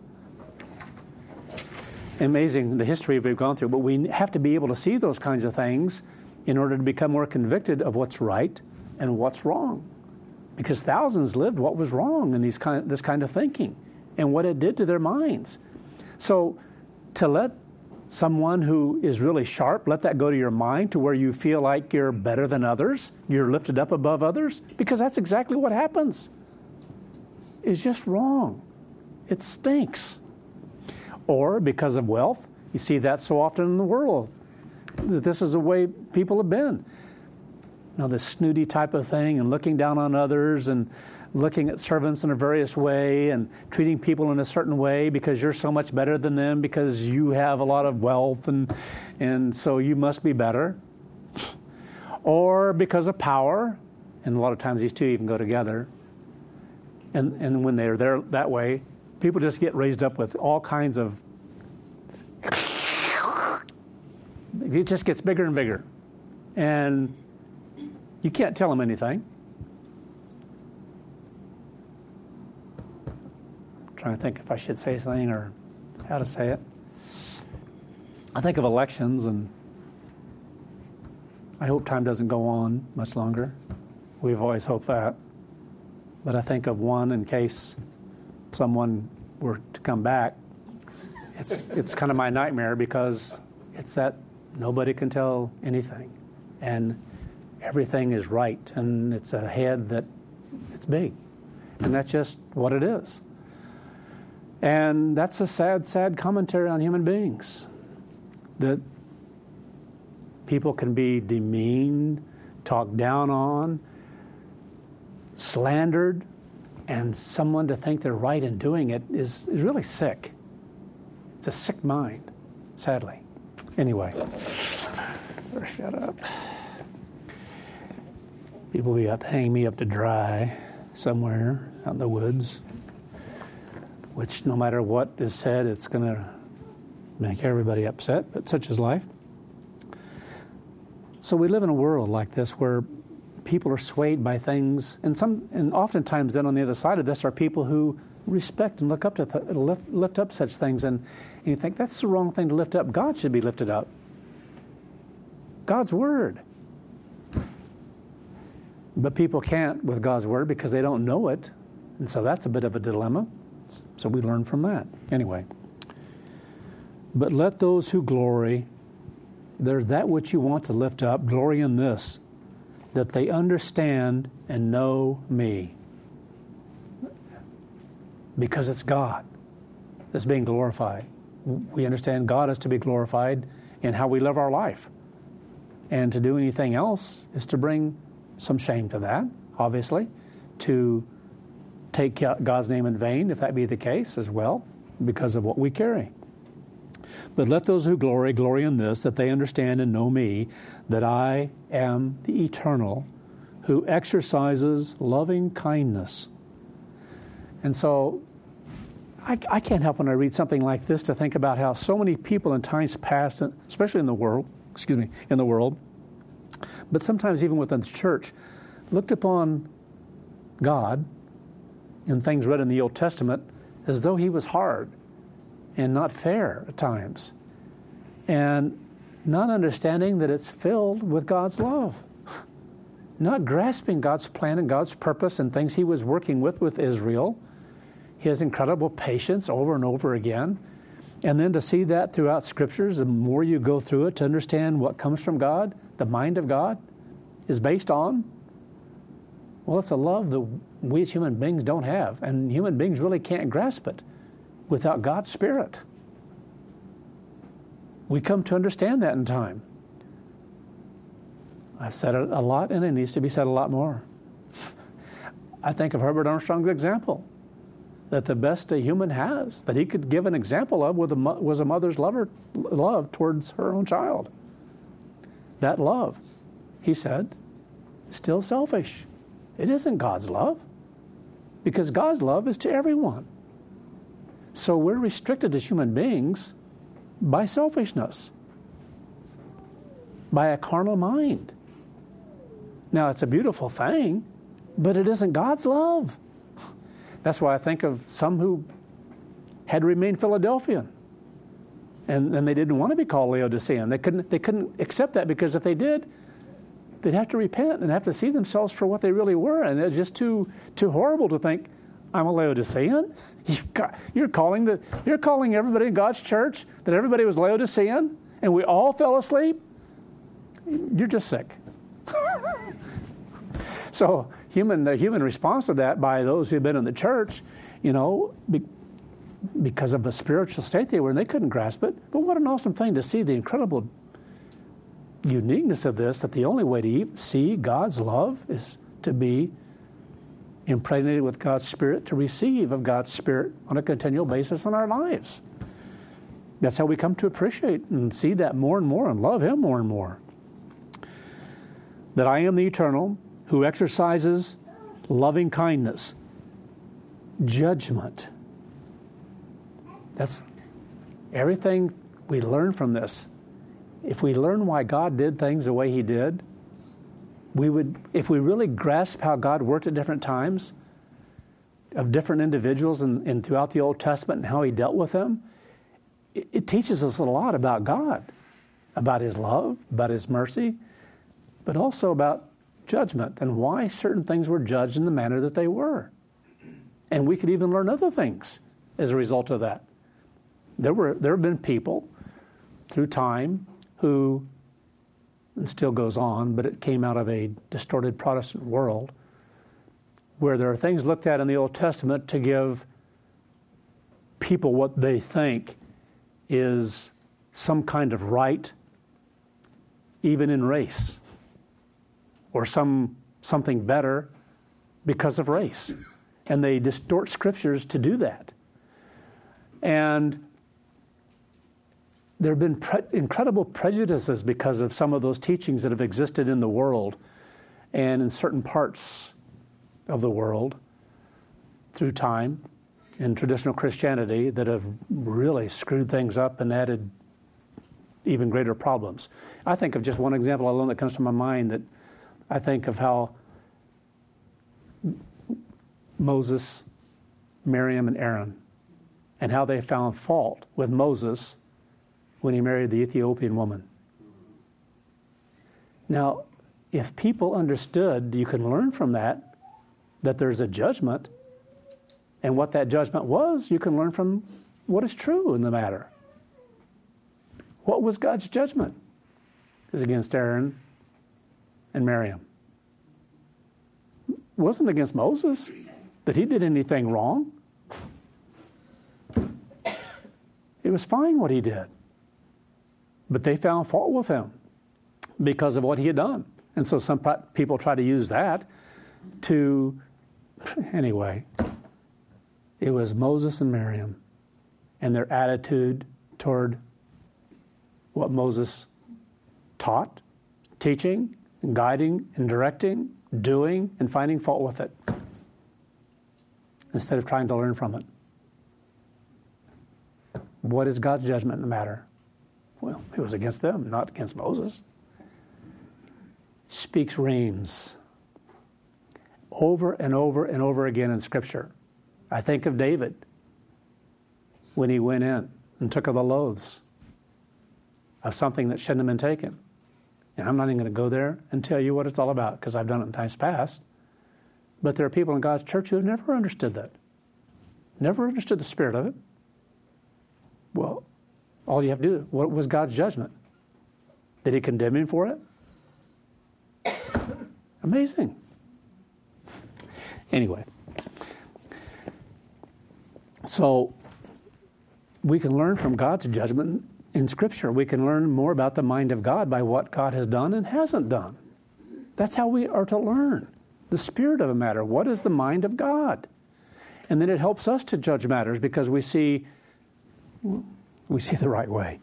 Amazing, the history we've gone through, but we have to be able to see those kinds of things in order to become more convicted of what's right and what's wrong. Because thousands lived what was wrong in this kind of thinking and what it did to their minds. So to let someone who is really sharp, let that go to your mind to where you feel like you're better than others, you're lifted up above others, because that's exactly what happens. It's just wrong. It stinks. Or because of wealth, you see that so often in the world, that this is the way people have been. You know, this snooty type of thing, and looking down on others, and looking at servants in a various way, and treating people in a certain way because you're so much better than them because you have a lot of wealth, and so you must be better. Or because of power, and a lot of times these two even go together. And when they're there that way, people just get raised up with all kinds of... It just gets bigger and bigger. And you can't tell them anything. I'm trying to think if I should say something or how to say it. I think of elections, and I hope time doesn't go on much longer. We've always hoped that. But I think of one in case someone were to come back. It's kind of my nightmare, because it's that nobody can tell anything, and everything is right, and it's a head that it's big, and that's just what it is. And that's a sad, sad commentary on human beings, that people can be demeaned, talked down on, slandered, and someone to think they're right in doing it is really sick. It's a sick mind, sadly. Anyway, better shut up. People will be out to hang me up to dry somewhere out in the woods, which no matter what is said, it's going to make everybody upset, but such is life. So we live in a world like this where people are swayed by things, and oftentimes then on the other side of this are people who respect and look up to lift up such things, and you think that's the wrong thing to lift up. God should be lifted up. God's Word. But people can't with God's Word because they don't know it, and so that's a bit of a dilemma. So we learn from that. Anyway. But let those who glory, there's that which you want to lift up, glory in this, that they understand and know me. Because it's God that's being glorified. We understand God is to be glorified in how we live our life. And to do anything else is to bring some shame to that, obviously. To take God's name in vain, if that be the case as well, because of what we carry. But let those who glory, glory in this, that they understand and know me, that I am the eternal, who exercises loving kindness. And so I can't help when I read something like this to think about how so many people in times past, especially in the world, but sometimes even within the church, looked upon God in things read in the Old Testament as though he was hard and not fair at times. And not understanding that it's filled with God's love, not grasping God's plan and God's purpose and things he was working with Israel, his incredible patience over and over again. And then to see that throughout Scriptures, the more you go through it to understand what comes from God, the mind of God is based on, well, it's a love that we as human beings don't have. And human beings really can't grasp it without God's Spirit. We come to understand that in time. I've said it a lot, and it needs to be said a lot more. I think of Herbert Armstrong's example, that the best a human has, that he could give an example of, was a mother's love towards her own child. That love, he said, is still selfish. It isn't God's love, because God's love is to everyone. So we're restricted as human beings by selfishness, by a carnal mind. Now, it's a beautiful thing, but it isn't God's love. That's why I think of some who had remained Philadelphian, and they didn't want to be called Laodicean. They couldn't accept that, because if they did, they'd have to repent and have to see themselves for what they really were, and it's just too horrible to think, I'm a Laodicean. You're calling everybody in God's church that everybody was Laodicean, and we all fell asleep. You're just sick. So the human response to that by those who've been in the church, because of the spiritual state they were in, they couldn't grasp it. But what an awesome thing to see the incredible uniqueness of this, that the only way to see God's love is to be impregnated with God's Spirit, to receive of God's Spirit on a continual basis in our lives. That's how we come to appreciate and see that more and more and love Him more and more. That I am the Eternal, who exercises loving kindness, judgment. That's everything we learn from this. If we learn why God did things the way He did, if we really grasp how God worked at different times of different individuals and throughout the Old Testament and how He dealt with them, it teaches us a lot about God, about His love, about His mercy, but also about judgment and why certain things were judged in the manner that they were. And we could even learn other things as a result of that. There have been people through time who, and still goes on, but it came out of a distorted Protestant world, where there are things looked at in the Old Testament to give people what they think is some kind of right, even in race, or something better because of race. And they distort scriptures to do that. And there have been incredible prejudices because of some of those teachings that have existed in the world and in certain parts of the world through time in traditional Christianity that have really screwed things up and added even greater problems. I think of just one example alone that comes to my mind, that I think of how Moses, Miriam, and Aaron, and how they found fault with Moses when he married the Ethiopian woman. Now, if people understood, you can learn from that there's a judgment, and what that judgment was, you can learn from what is true in the matter. What was God's judgment? It was against Aaron and Miriam. It wasn't against Moses that he did anything wrong. It was fine what he did. But they found fault with him because of what he had done. And so some people try to use that to, anyway, it was Moses and Miriam and their attitude toward what Moses taught, teaching, and guiding, and directing, doing, and finding fault with it, instead of trying to learn from it. What is God's judgment in the matter? Well, it was against them, not against Moses. Speaks reams over and over and over again in Scripture. I think of David when he went in and took of the loaves of something that shouldn't have been taken. And I'm not even going to go there and tell you what it's all about, because I've done it in times past. But there are people in God's church who have never understood that. Never understood the spirit of it. Well, all you have to do, what was God's judgment? Did he condemn him for it? Amazing. Anyway. So, we can learn from God's judgment in Scripture. We can learn more about the mind of God by what God has done and hasn't done. That's how we are to learn the spirit of a matter. What is the mind of God? And then it helps us to judge matters because we see the right way.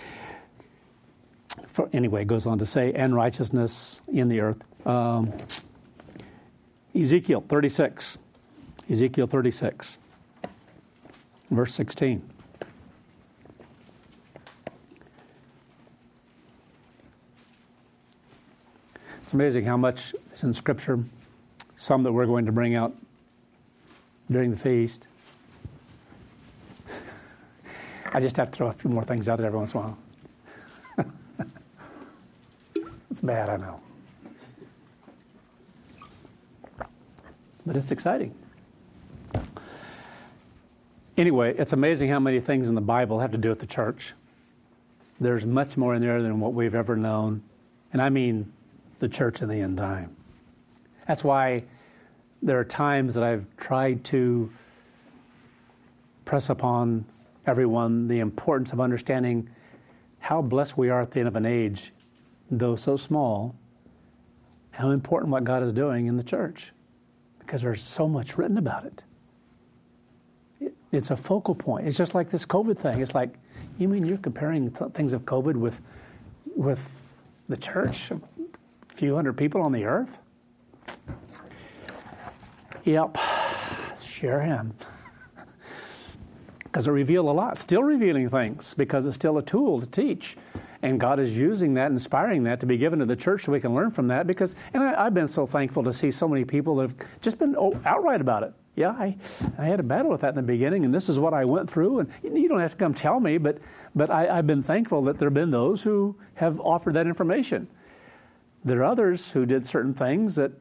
Anyway, it goes on to say, and righteousness in the earth. Ezekiel 36. Ezekiel 36, verse 16. It's amazing how much is in Scripture, some that we're going to bring out during the feast. I just have to throw a few more things out there every once in a while. It's bad, I know. But it's exciting. Anyway, it's amazing how many things in the Bible have to do with the church. There's much more in there than what we've ever known. And I mean the church in the end time. That's why there are times that I've tried to press upon everyone the importance of understanding how blessed we are at the end of an age, though so small, how important what God is doing in the church, because there's so much written about it. It's a focal point. It's just like this COVID thing. It's like, you mean you're comparing things of COVID with the church, a few hundred people on the earth? Yep, sure am. Because it revealed a lot. Still revealing things, because it's still a tool to teach. And God is using that, inspiring that to be given to the church so we can learn from that. And I've been so thankful to see so many people that have just been outright about it. Yeah, I had a battle with that in the beginning, and this is what I went through. And you don't have to come tell me, but I've been thankful that there have been those who have offered that information. There are others who did certain things that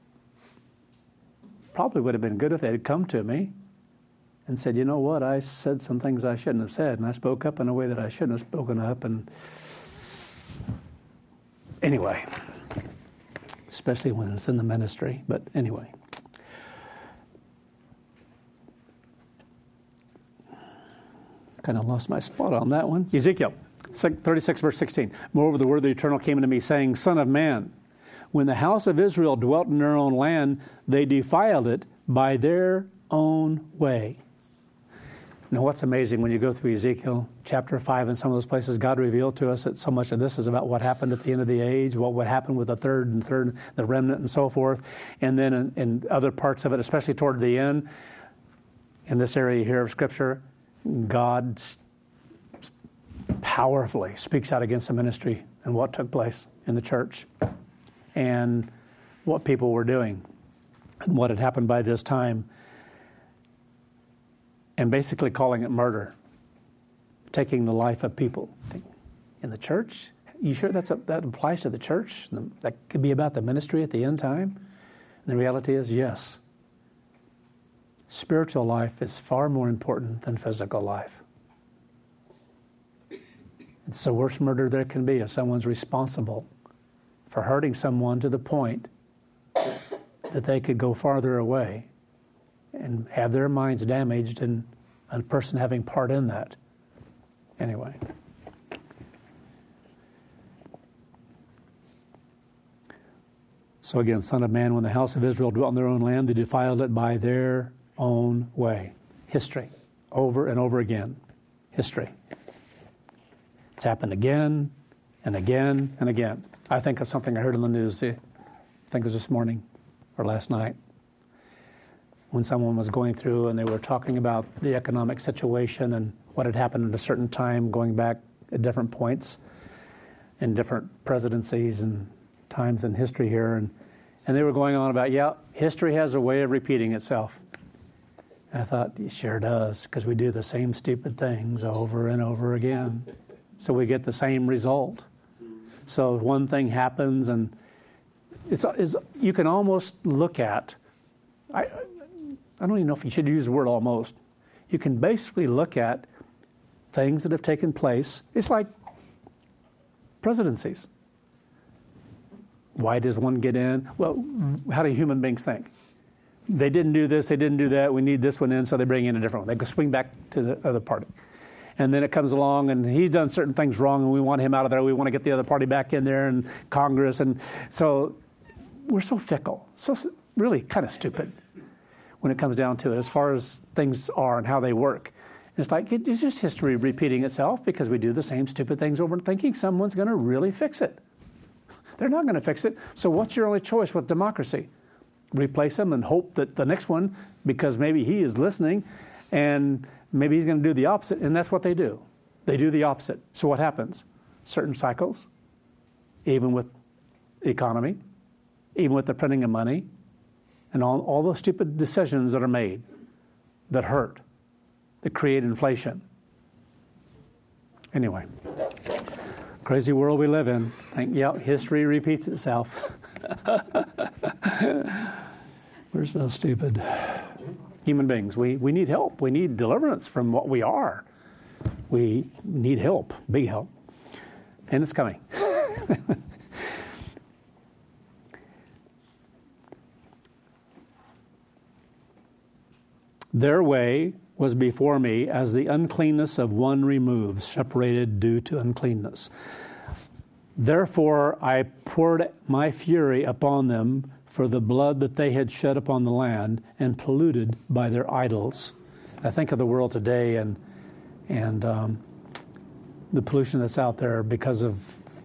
probably would have been good if they had come to me and said, you know what, I said some things I shouldn't have said, and I spoke up in a way that I shouldn't have spoken up. And anyway, especially when it's in the ministry. But anyway. Kind of lost my spot on that one. Ezekiel 36, verse 16. Moreover, the word of the Eternal came unto me, saying, Son of man, when the house of Israel dwelt in their own land, they defiled it by their own way. Now, what's amazing when you go through Ezekiel chapter 5 and some of those places, God revealed to us that so much of this is about what happened at the end of the age, what would happen with the third, the remnant and so forth. And then in other parts of it, especially toward the end, in this area here of Scripture, God powerfully speaks out against the ministry and what took place in the church and what people were doing and what had happened by this time, and basically calling it murder, taking the life of people in the church. You sure that applies to the church? That could be about the ministry at the end time? And the reality is, yes. Spiritual life is far more important than physical life. It's the worst murder there can be if someone's responsible for hurting someone to the point that they could go farther away and have their minds damaged and a person having part in that. Anyway. So again, Son of Man, when the house of Israel dwelt in their own land, they defiled it by their own way. History. Over and over again. History. It's happened again and again and again. I think of something I heard in the news, I think it was this morning or last night, when someone was going through and they were talking about the economic situation and what had happened at a certain time, going back at different points in different presidencies and times in history here. And they were going on about, history has a way of repeating itself. And I thought, it sure does, because we do the same stupid things over and over again. So we get the same result. So one thing happens, and it's you can almost look at, I don't even know if you should use the word almost. You can basically look at things that have taken place. It's like presidencies. Why does one get in? Well, how do human beings think? They didn't do this, they didn't do that, we need this one in, so they bring in a different one. They go swing back to the other party. And then it comes along, and he's done certain things wrong, and we want him out of there. We want to get the other party back in there, and Congress. And so we're so fickle, so really kind of stupid when it comes down to it, as far as things are and how they work. And it's like, it's just history repeating itself because we do the same stupid things over and thinking someone's going to really fix it. They're not going to fix it. So what's your only choice with democracy? Replace them and hope that the next one, because maybe he is listening, and maybe he's going to do the opposite, and that's what they do. They do the opposite. So what happens? Certain cycles, even with the economy, even with the printing of money, and all those stupid decisions that are made that hurt, that create inflation. Anyway, crazy world we live in. Yeah, history repeats itself. We're so stupid. Human beings, we need help. We need deliverance from what we are. We need help, big help. And it's coming. Their way was before me as the uncleanness of one removed, separated due to uncleanness. Therefore I poured my fury upon them for the blood that they had shed upon the land and polluted by their idols. I think of the world today and the pollution that's out there because of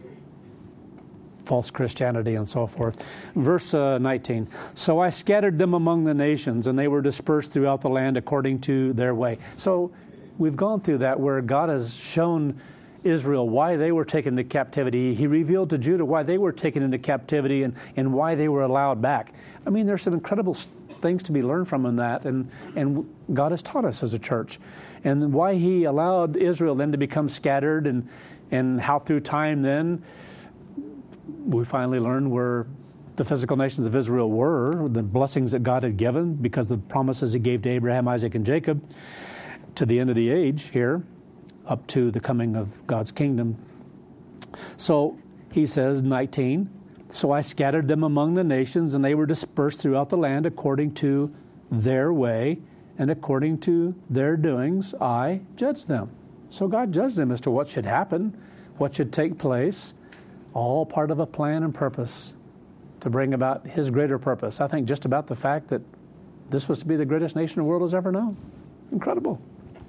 false Christianity and so forth. Verse 19, so I scattered them among the nations, and they were dispersed throughout the land according to their way. So we've gone through that where God has shown Israel why they were taken into captivity. He revealed to Judah why they were taken into captivity and why they were allowed back. I mean, there's some incredible things to be learned from in that, and God has taught us as a church. And why He allowed Israel then to become scattered, and how through time then we finally learned where the physical nations of Israel were, the blessings that God had given because of the promises He gave to Abraham, Isaac, and Jacob to the end of the age here, up to the coming of God's kingdom. So He says, 19, so I scattered them among the nations, and they were dispersed throughout the land according to their way, and according to their doings I judged them. So God judged them as to what should happen, what should take place, all part of a plan and purpose to bring about His greater purpose. I think just about the fact that this was to be the greatest nation the world has ever known. Incredible.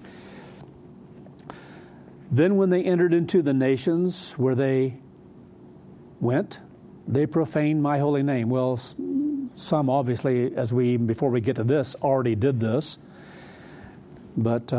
Then when they entered into the nations where they went, they profaned my holy name. Well, some obviously, before we get to this, already did this. But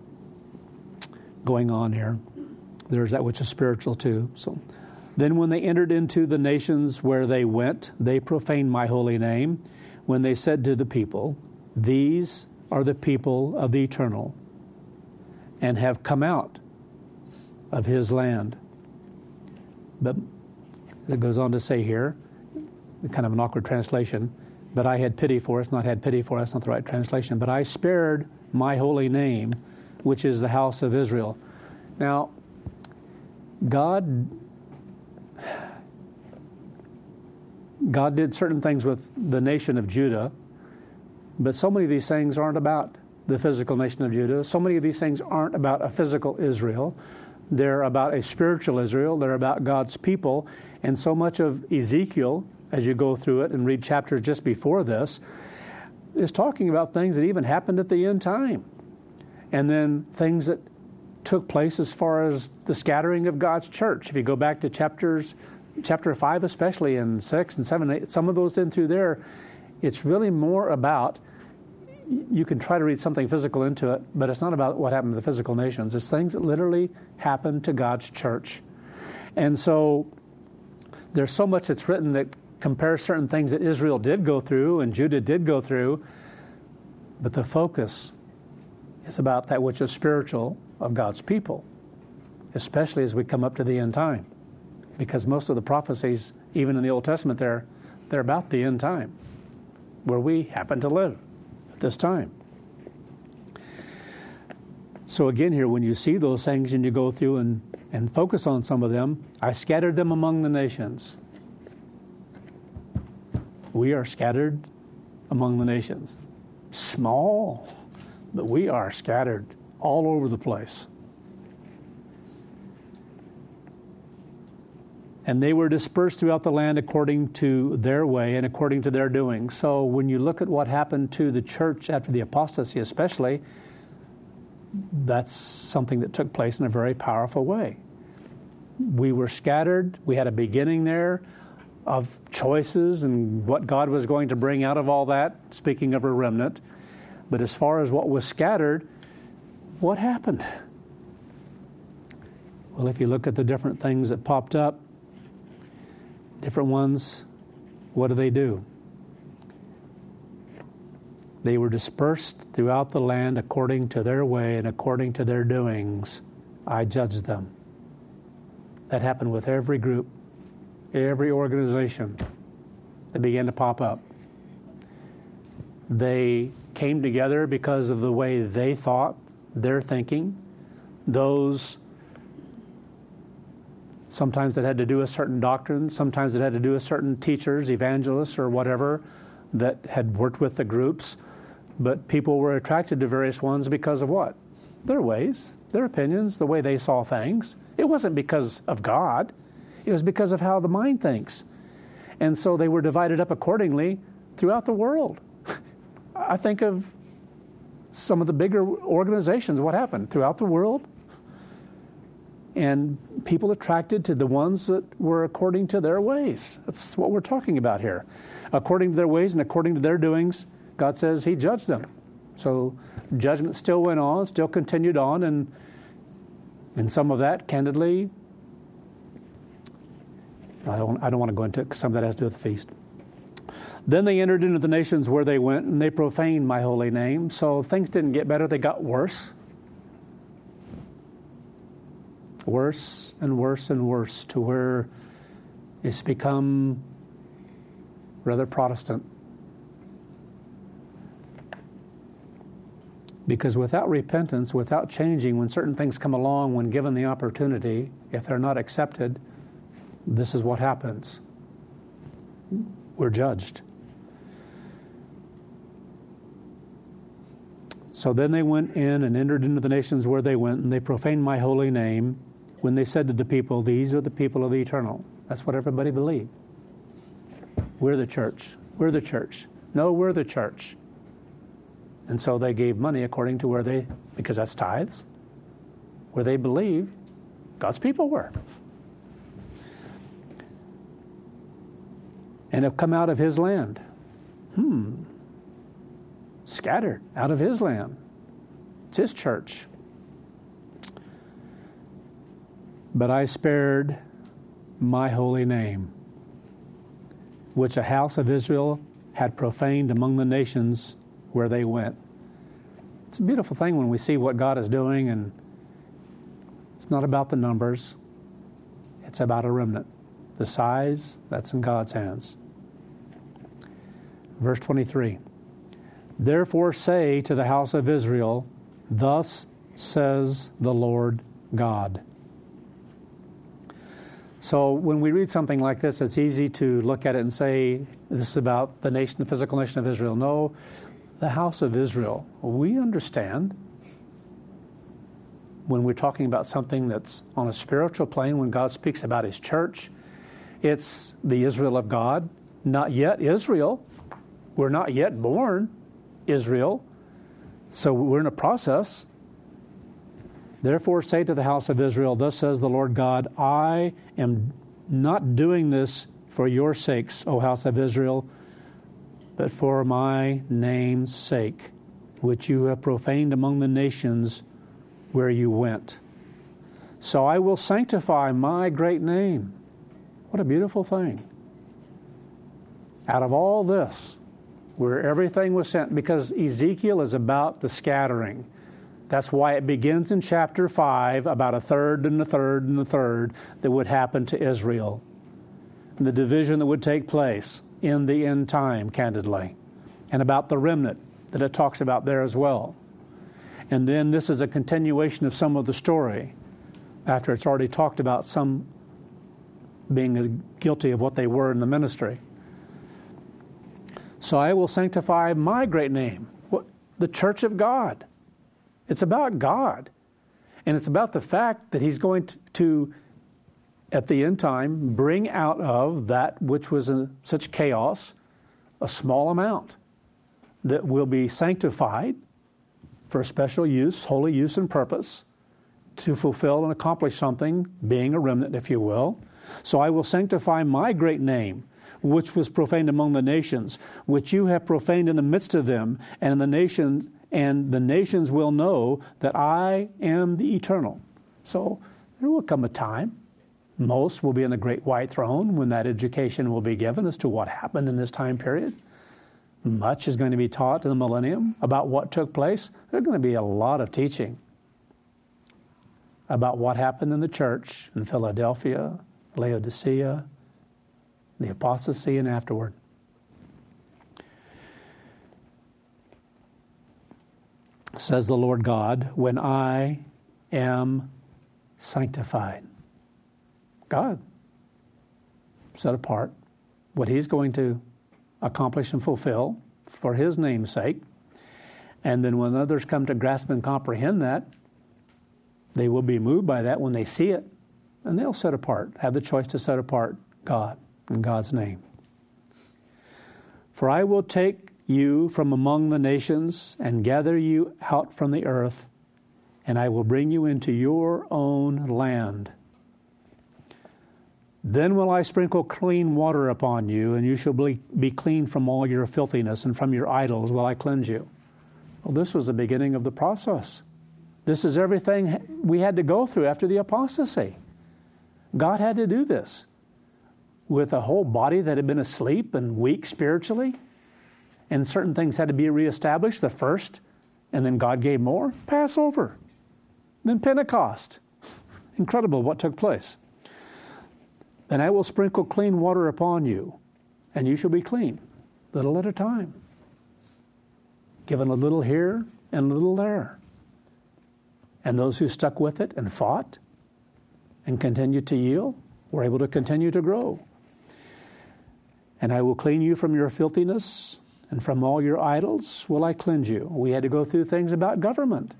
going on here, there's that which is spiritual too. So then when they entered into the nations where they went, they profaned my holy name when they said to the people, these are the people of the eternal and have come out of His land. But as it goes on to say here, kind of an awkward translation, but I had pity for us, not had pity for us, not the right translation, but I spared my holy name, which is the house of Israel. Now, God did certain things with the nation of Judah, but so many of these things aren't about the physical nation of Judah. So many of these things aren't about a physical Israel. They're about a spiritual Israel. They're about God's people. And so much of Ezekiel, as you go through it and read chapters just before this, is talking about things that even happened at the end time. And then things that took place as far as the scattering of God's church. If you go back to chapter 5 especially, and 6 and 7, 8, some of those in through there, it's really more about, you can try to read something physical into it, but it's not about what happened to the physical nations. It's things that literally happened to God's church. And so there's so much that's written that compares certain things that Israel did go through and Judah did go through, but the focus is about that which is spiritual of God's people. especially as we come up to the end time. Because most of the prophecies, even in the Old Testament, they're about the end time, where we happen to live at this time. So again here, when you see those things and you go through and focus on some of them, I scattered them among the nations. We are scattered among the nations. Small, but we are scattered all over the place. And they were dispersed throughout the land according to their way and according to their doing. So when you look at what happened to the church after the apostasy especially, that's something that took place in a very powerful way. We were scattered. We had a beginning there of choices and what God was going to bring out of all that, speaking of a remnant. But as far as what was scattered, what happened? Well, if you look at the different things that popped up, different ones, what do? They were dispersed throughout the land according to their way and according to their doings. I judged them. That happened with every group, every organization that began to pop up. They came together because of the way they thought, their thinking. Those sometimes it had to do with certain doctrines, sometimes it had to do with certain teachers, evangelists, or whatever that had worked with the groups. But people were attracted to various ones because of what? Their ways, their opinions, the way they saw things. It wasn't because of God. It was because of how the mind thinks. And so they were divided up accordingly throughout the world. I think of some of the bigger organizations, what happened throughout the world. And people attracted to the ones that were according to their ways. That's what we're talking about here. According to their ways and according to their doings, God says He judged them. So judgment still went on, still continued on, and some of that, candidly, I don't want to go into it because some of that has to do with the feast. Then they entered into the nations where they went, and they profaned my holy name. So things didn't get better, they got worse. Worse and worse and worse, to where it's become rather Protestant. Because without repentance, without changing, when certain things come along, when given the opportunity, if they're not accepted, this is what happens. We're judged. So then they went in and entered into the nations where they went, and they profaned my holy name when they said to the people, these are the people of the eternal. That's what everybody believed. We're the church. We're the church. No, we're the church. And so they gave money according to because that's tithes, where they believe God's people were. And have come out of His land. Scattered out of His land. It's His church. But I spared my holy name, which a house of Israel had profaned among the nations where they went. It's a beautiful thing when we see what God is doing, and it's not about the numbers. It's about a remnant. The size, that's in God's hands. Verse 23. Therefore say to the house of Israel, thus says the Lord God. So when we read something like this, it's easy to look at it and say, this is about the nation, the physical nation of Israel. No, the house of Israel. We understand when we're talking about something that's on a spiritual plane, when God speaks about His church, it's the Israel of God, not yet Israel. We're not yet born Israel. So we're in a process. Therefore say to the house of Israel, thus says the Lord God, I am not doing this for your sakes, O house of Israel, but for my name's sake, which you have profaned among the nations where you went. So I will sanctify my great name. What a beautiful thing. Out of all this, where everything was sent, because Ezekiel is about the scattering That's why it begins in chapter 5, about a third and a third and a third that would happen to Israel. And the division that would take place in the end time, candidly. And about the remnant that it talks about there as well. And then this is a continuation of some of the story after it's already talked about some being guilty of what they were in the ministry. So I will sanctify my great name, the church of God. It's about God. And it's about the fact that He's going to at the end time, bring out of that which was in such chaos a small amount that will be sanctified for a special use, holy use and purpose, to fulfill and accomplish something, being a remnant, if you will. So I will sanctify my great name, which was profaned among the nations, which you have profaned in the midst of them, and the nations will know that I am the eternal. So there will come a time, most will be in the great white throne, when that education will be given as to what happened in this time period. Much is going to be taught in the millennium about what took place. There's going to be a lot of teaching about what happened in the church in Philadelphia, Laodicea, the apostasy, and afterward. Says the Lord God, when I am sanctified. God, set apart, what He's going to accomplish and fulfill for His name's sake. And then when others come to grasp and comprehend that, they will be moved by that when they see it, and they'll set apart, have the choice to set apart God in God's name. For I will take you from among the nations and gather you out from the earth, and I will bring you into your own land. Then will I sprinkle clean water upon you, and you shall be clean from all your filthiness, and from your idols will I cleanse you. Well, this was the beginning of the process. This is everything we had to go through after the apostasy. God had to do this with a whole body that had been asleep and weak spiritually, and certain things had to be reestablished. The first, and then God gave more, Passover, then Pentecost. Incredible what took place. Then I will sprinkle clean water upon you, and you shall be clean, little at a time, given a little here and a little there. And those who stuck with it and fought and continued to yield were able to continue to grow. And I will clean you from your filthiness, and from all your idols will I cleanse you. We had to go through things about government.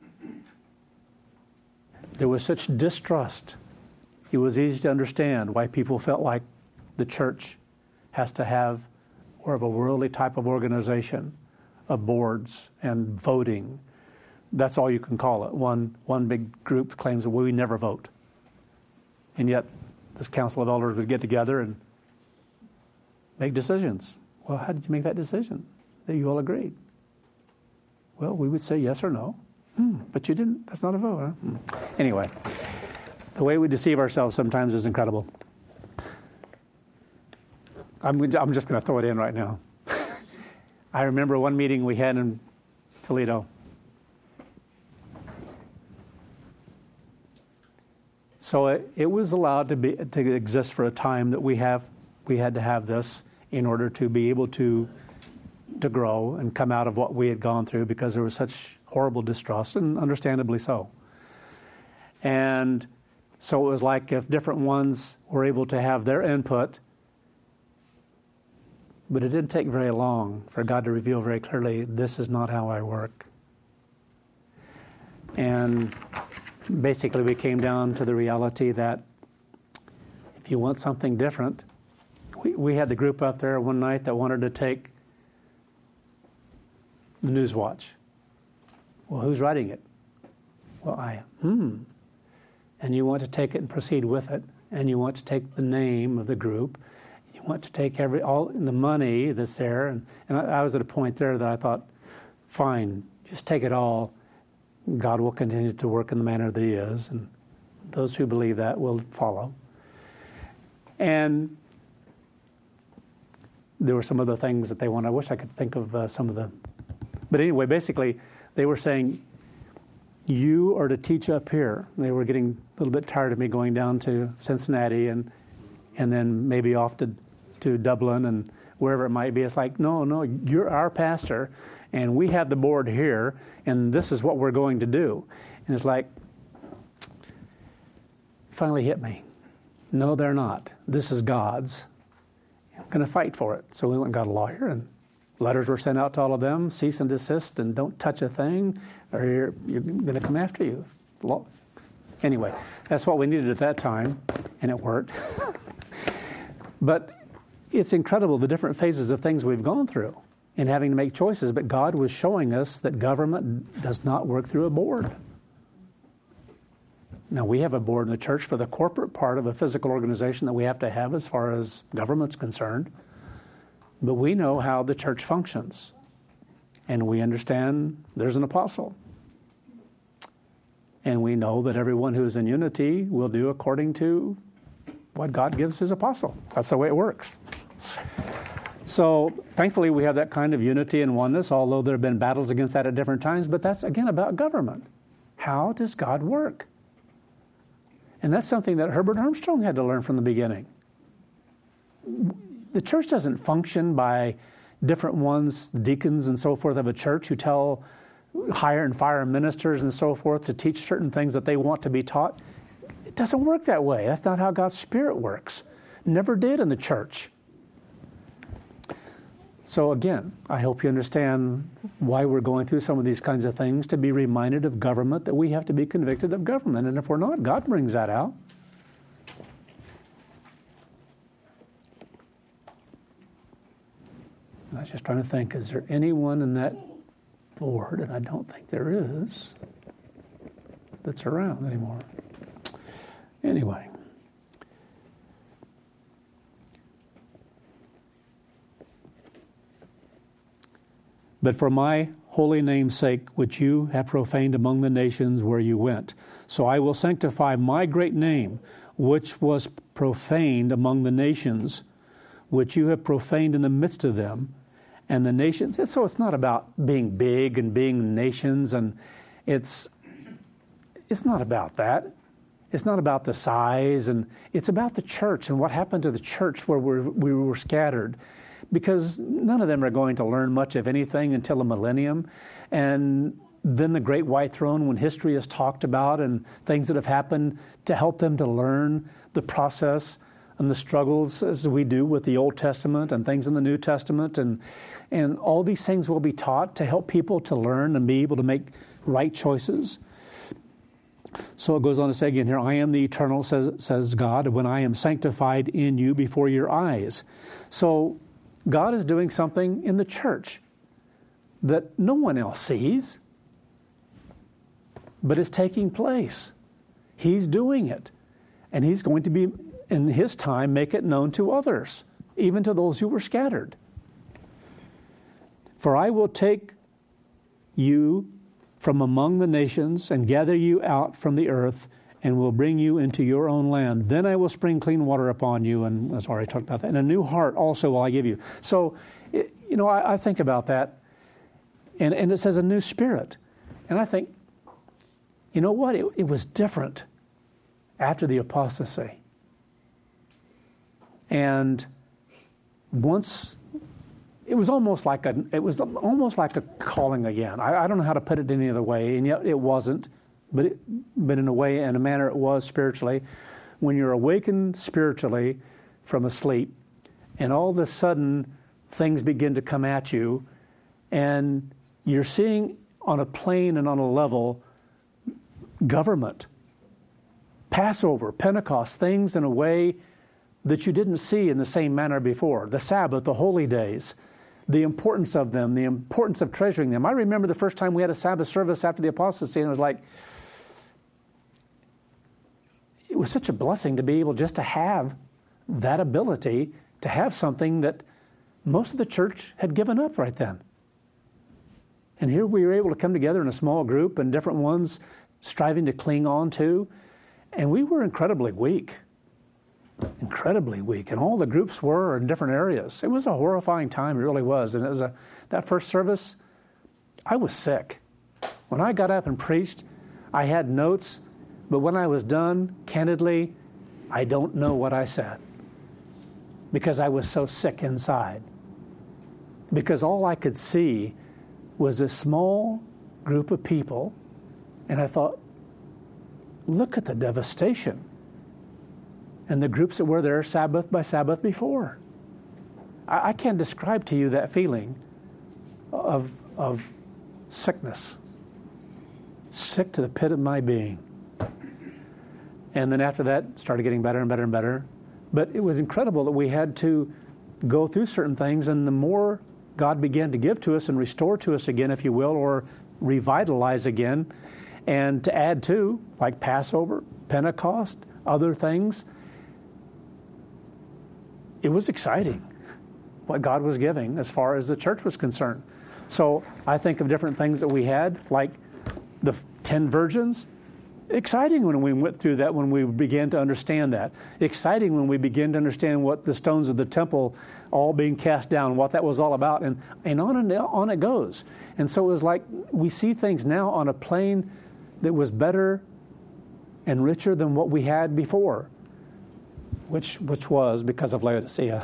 There was such distrust. It was easy to understand why people felt like the church has to have more of a worldly type of organization, of boards and voting. That's all you can call it. One big group claims, well, we never vote. And yet this council of elders would get together and make decisions. Well, how did you make that decision that you all agreed? Well, we would say yes or no. But you didn't. That's not a vote, huh? Anyway, the way we deceive ourselves sometimes is incredible. I'm just going to throw it in right now. I remember one meeting we had in Toledo. So it was allowed to exist for a time that we had to have this in order to be able to grow and come out of what we had gone through, because there was such horrible distrust, and understandably so. And so it was like if different ones were able to have their input, but it didn't take very long for God to reveal very clearly, this is not how I work. And basically we came down to the reality that if you want something different, we had the group up there one night that wanted to take the Newswatch. Well, who's writing it? Well, I am. And you want to take it and proceed with it, and you want to take the name of the group, you want to take all the money that's there, and I was at a point there that I thought, fine, just take it all. God will continue to work in the manner that He is, and those who believe that will follow. And there were some other things that they wanted. I wish I could think of some of the... But anyway, basically, they were saying, you are to teach up here. They were getting a little bit tired of me going down to Cincinnati and then maybe off to Dublin and wherever it might be. It's like, no, you're our pastor, and we have the board here, and this is what we're going to do. And it's like, finally hit me. No, they're not. This is God's. I'm going to fight for it. So we went and got a lawyer, and letters were sent out to all of them, cease and desist, and don't touch a thing, or you're going to come after you. Anyway, that's what we needed at that time, and it worked. But it's incredible the different phases of things we've gone through in having to make choices. But God was showing us that government does not work through a board. Now, we have a board in the church for the corporate part of a physical organization that we have to have as far as government's concerned. But we know how the church functions. And we understand there's an apostle. And we know that everyone who is in unity will do according to what God gives his apostle. That's the way it works. So, thankfully, we have that kind of unity and oneness, although there have been battles against that at different times. But that's, again, about government. How does God work? And that's something that Herbert Armstrong had to learn from the beginning. The church doesn't function by different ones, deacons and so forth of a church who hire and fire ministers and so forth to teach certain things that they want to be taught. It doesn't work that way. That's not how God's Spirit works. Never did in the church. So again, I hope you understand why we're going through some of these kinds of things, to be reminded of government, that we have to be convicted of government. And if we're not, God brings that out. I was just trying to think, is there anyone in that board, and I don't think there is, that's around anymore. Anyway. But for my holy name's sake, which you have profaned among the nations where you went. So I will sanctify my great name, which was profaned among the nations, which you have profaned in the midst of them. And the nations, so it's not about being big and being nations, and it's not about that. It's not about the size, and it's about the church and what happened to the church where we were scattered. Because none of them are going to learn much of anything until the millennium. And then the great white throne, when history is talked about and things that have happened, to help them to learn the process and the struggles as we do with the Old Testament and things in the New Testament. And all these things will be taught to help people to learn and be able to make right choices. So it goes on to say again here, I am the eternal, says God, when I am sanctified in you before your eyes. So God is doing something in the church that no one else sees, but it's taking place. He's doing it. And he's going to be, in his time, make it known to others, even to those who were scattered. For I will take you from among the nations and gather you out from the earth and will bring you into your own land. Then I will spring clean water upon you, and I've already talked about that. And a new heart also will I give you. So, I think about that, and it says a new spirit. And I think, you know what? It was different after the apostasy. And once, it was almost like a calling again. I don't know how to put it any other way, and yet it wasn't. But in a way, in a manner, it was spiritually. When you're awakened spiritually from a sleep, and all of a sudden things begin to come at you, and you're seeing on a plane and on a level government, Passover, Pentecost, things in a way that you didn't see in the same manner before. The Sabbath, the holy days, the importance of them, the importance of treasuring them. I remember the first time we had a Sabbath service after the apostasy, and it was like, it was such a blessing to be able just to have that ability to have something that most of the church had given up right then. And here we were able to come together in a small group and different ones striving to cling on to. And we were incredibly weak. And all the groups were in different areas. It was a horrifying time, it really was. And it was that first service, I was sick. When I got up and preached, I had notes, but when I was done, candidly, I don't know what I said because I was so sick inside. Because all I could see was a small group of people, and I thought, look at the devastation. And the groups that were there Sabbath by Sabbath before. I can't describe to you that feeling of sickness. Sick to the pit of my being. And then after that, started getting better and better and better. But it was incredible that we had to go through certain things, and the more God began to give to us and restore to us again, if you will, or revitalize again, and to add to, like Passover, Pentecost, other things, it was exciting what God was giving as far as the church was concerned. So I think of different things that we had, like the 10 virgins. Exciting when we went through that, when we began to understand that. Exciting when we began to understand what the stones of the temple all being cast down, what that was all about, and on it goes. And so it was like we see things now on a plane that was better and richer than what we had before, which was because of Laodicea.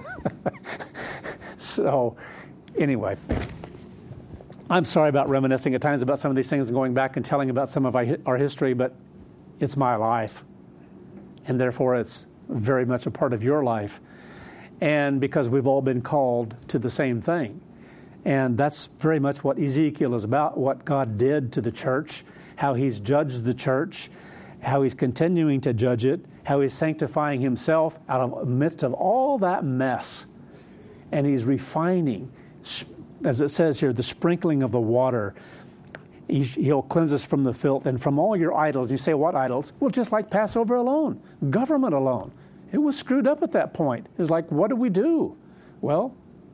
So anyway, I'm sorry about reminiscing at times about some of these things and going back and telling about some of our history, but it's my life, and therefore it's very much a part of your life. And because we've all been called to the same thing. And that's very much what Ezekiel is about, what God did to the church, how He's judged the church, how He's continuing to judge it, how He's sanctifying Himself out of the midst of all that mess. And He's refining, as it says here, the sprinkling of the water. He'll cleanse us from the filth and from all your idols. You say, what idols? Well, just like Passover alone, government alone. It was screwed up at that point. It was like, what do we do? Well,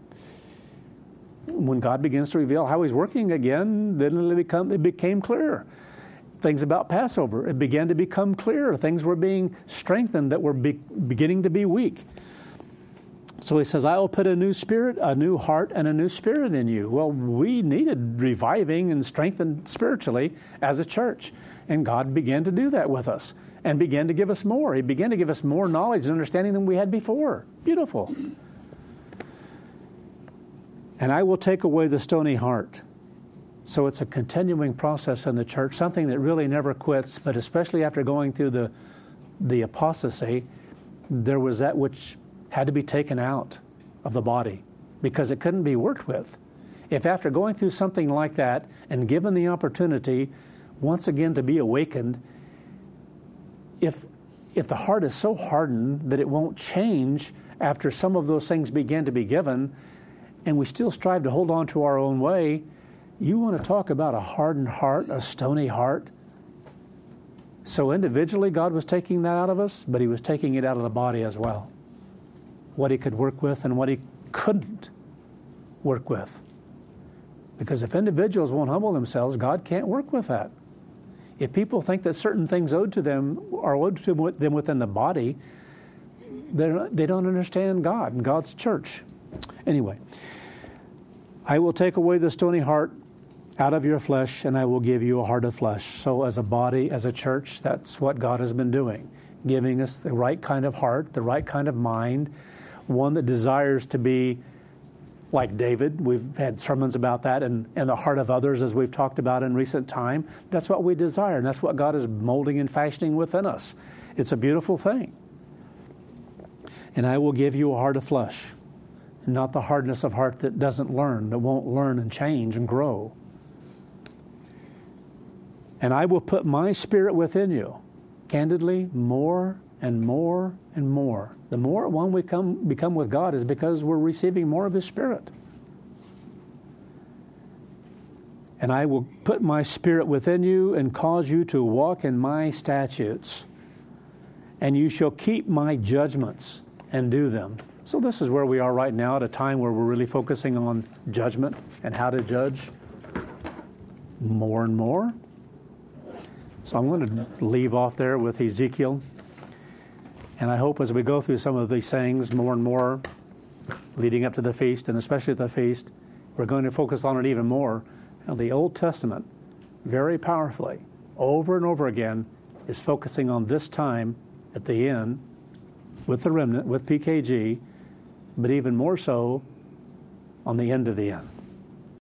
when God begins to reveal how He's working again, then it became clear. Things about Passover, it began to become clear. Things were being strengthened that were beginning to be weak. So He says, I will put a new spirit, a new heart, and a new spirit in you. Well, we needed reviving and strengthened spiritually as a church. And God began to do that with us and began to give us more. He began to give us more knowledge and understanding than we had before. Beautiful. And I will take away the stony heart. So it's a continuing process in the church, something that really never quits, but especially after going through the apostasy, there was that which had to be taken out of the body because it couldn't be worked with. If after going through something like that and given the opportunity once again to be awakened, if the heart is so hardened that it won't change after some of those things begin to be given, and we still strive to hold on to our own way, you want to talk about a hardened heart, a stony heart. So individually, God was taking that out of us, but He was taking it out of the body as well. What He could work with and what He couldn't work with. Because if individuals won't humble themselves, God can't work with that. If people think that certain things owed to them are owed to them within the body, they don't understand God and God's church. Anyway, I will take away the stony heart out of your flesh, and I will give you a heart of flesh. So as a body, as a church, that's what God has been doing, giving us the right kind of heart, the right kind of mind, one that desires to be like David. We've had sermons about that, and the heart of others, as we've talked about in recent time. That's what we desire, and that's what God is molding and fashioning within us. It's a beautiful thing. And I will give you a heart of flesh, and not the hardness of heart that doesn't learn, that won't learn and change and grow. And I will put my spirit within you, candidly, more and more and more. The more at one we become with God is because we're receiving more of His Spirit. And I will put my Spirit within you and cause you to walk in my statutes. And you shall keep my judgments and do them. So this is where we are right now at a time where we're really focusing on judgment and how to judge more and more. So I'm going to leave off there with Ezekiel. And I hope as we go through some of these things more and more, leading up to the feast, and especially at the feast, we're going to focus on it even more. Now, the Old Testament, very powerfully, over and over again is focusing on this time at the end with the remnant, with PKG, but even more so on the end of the end.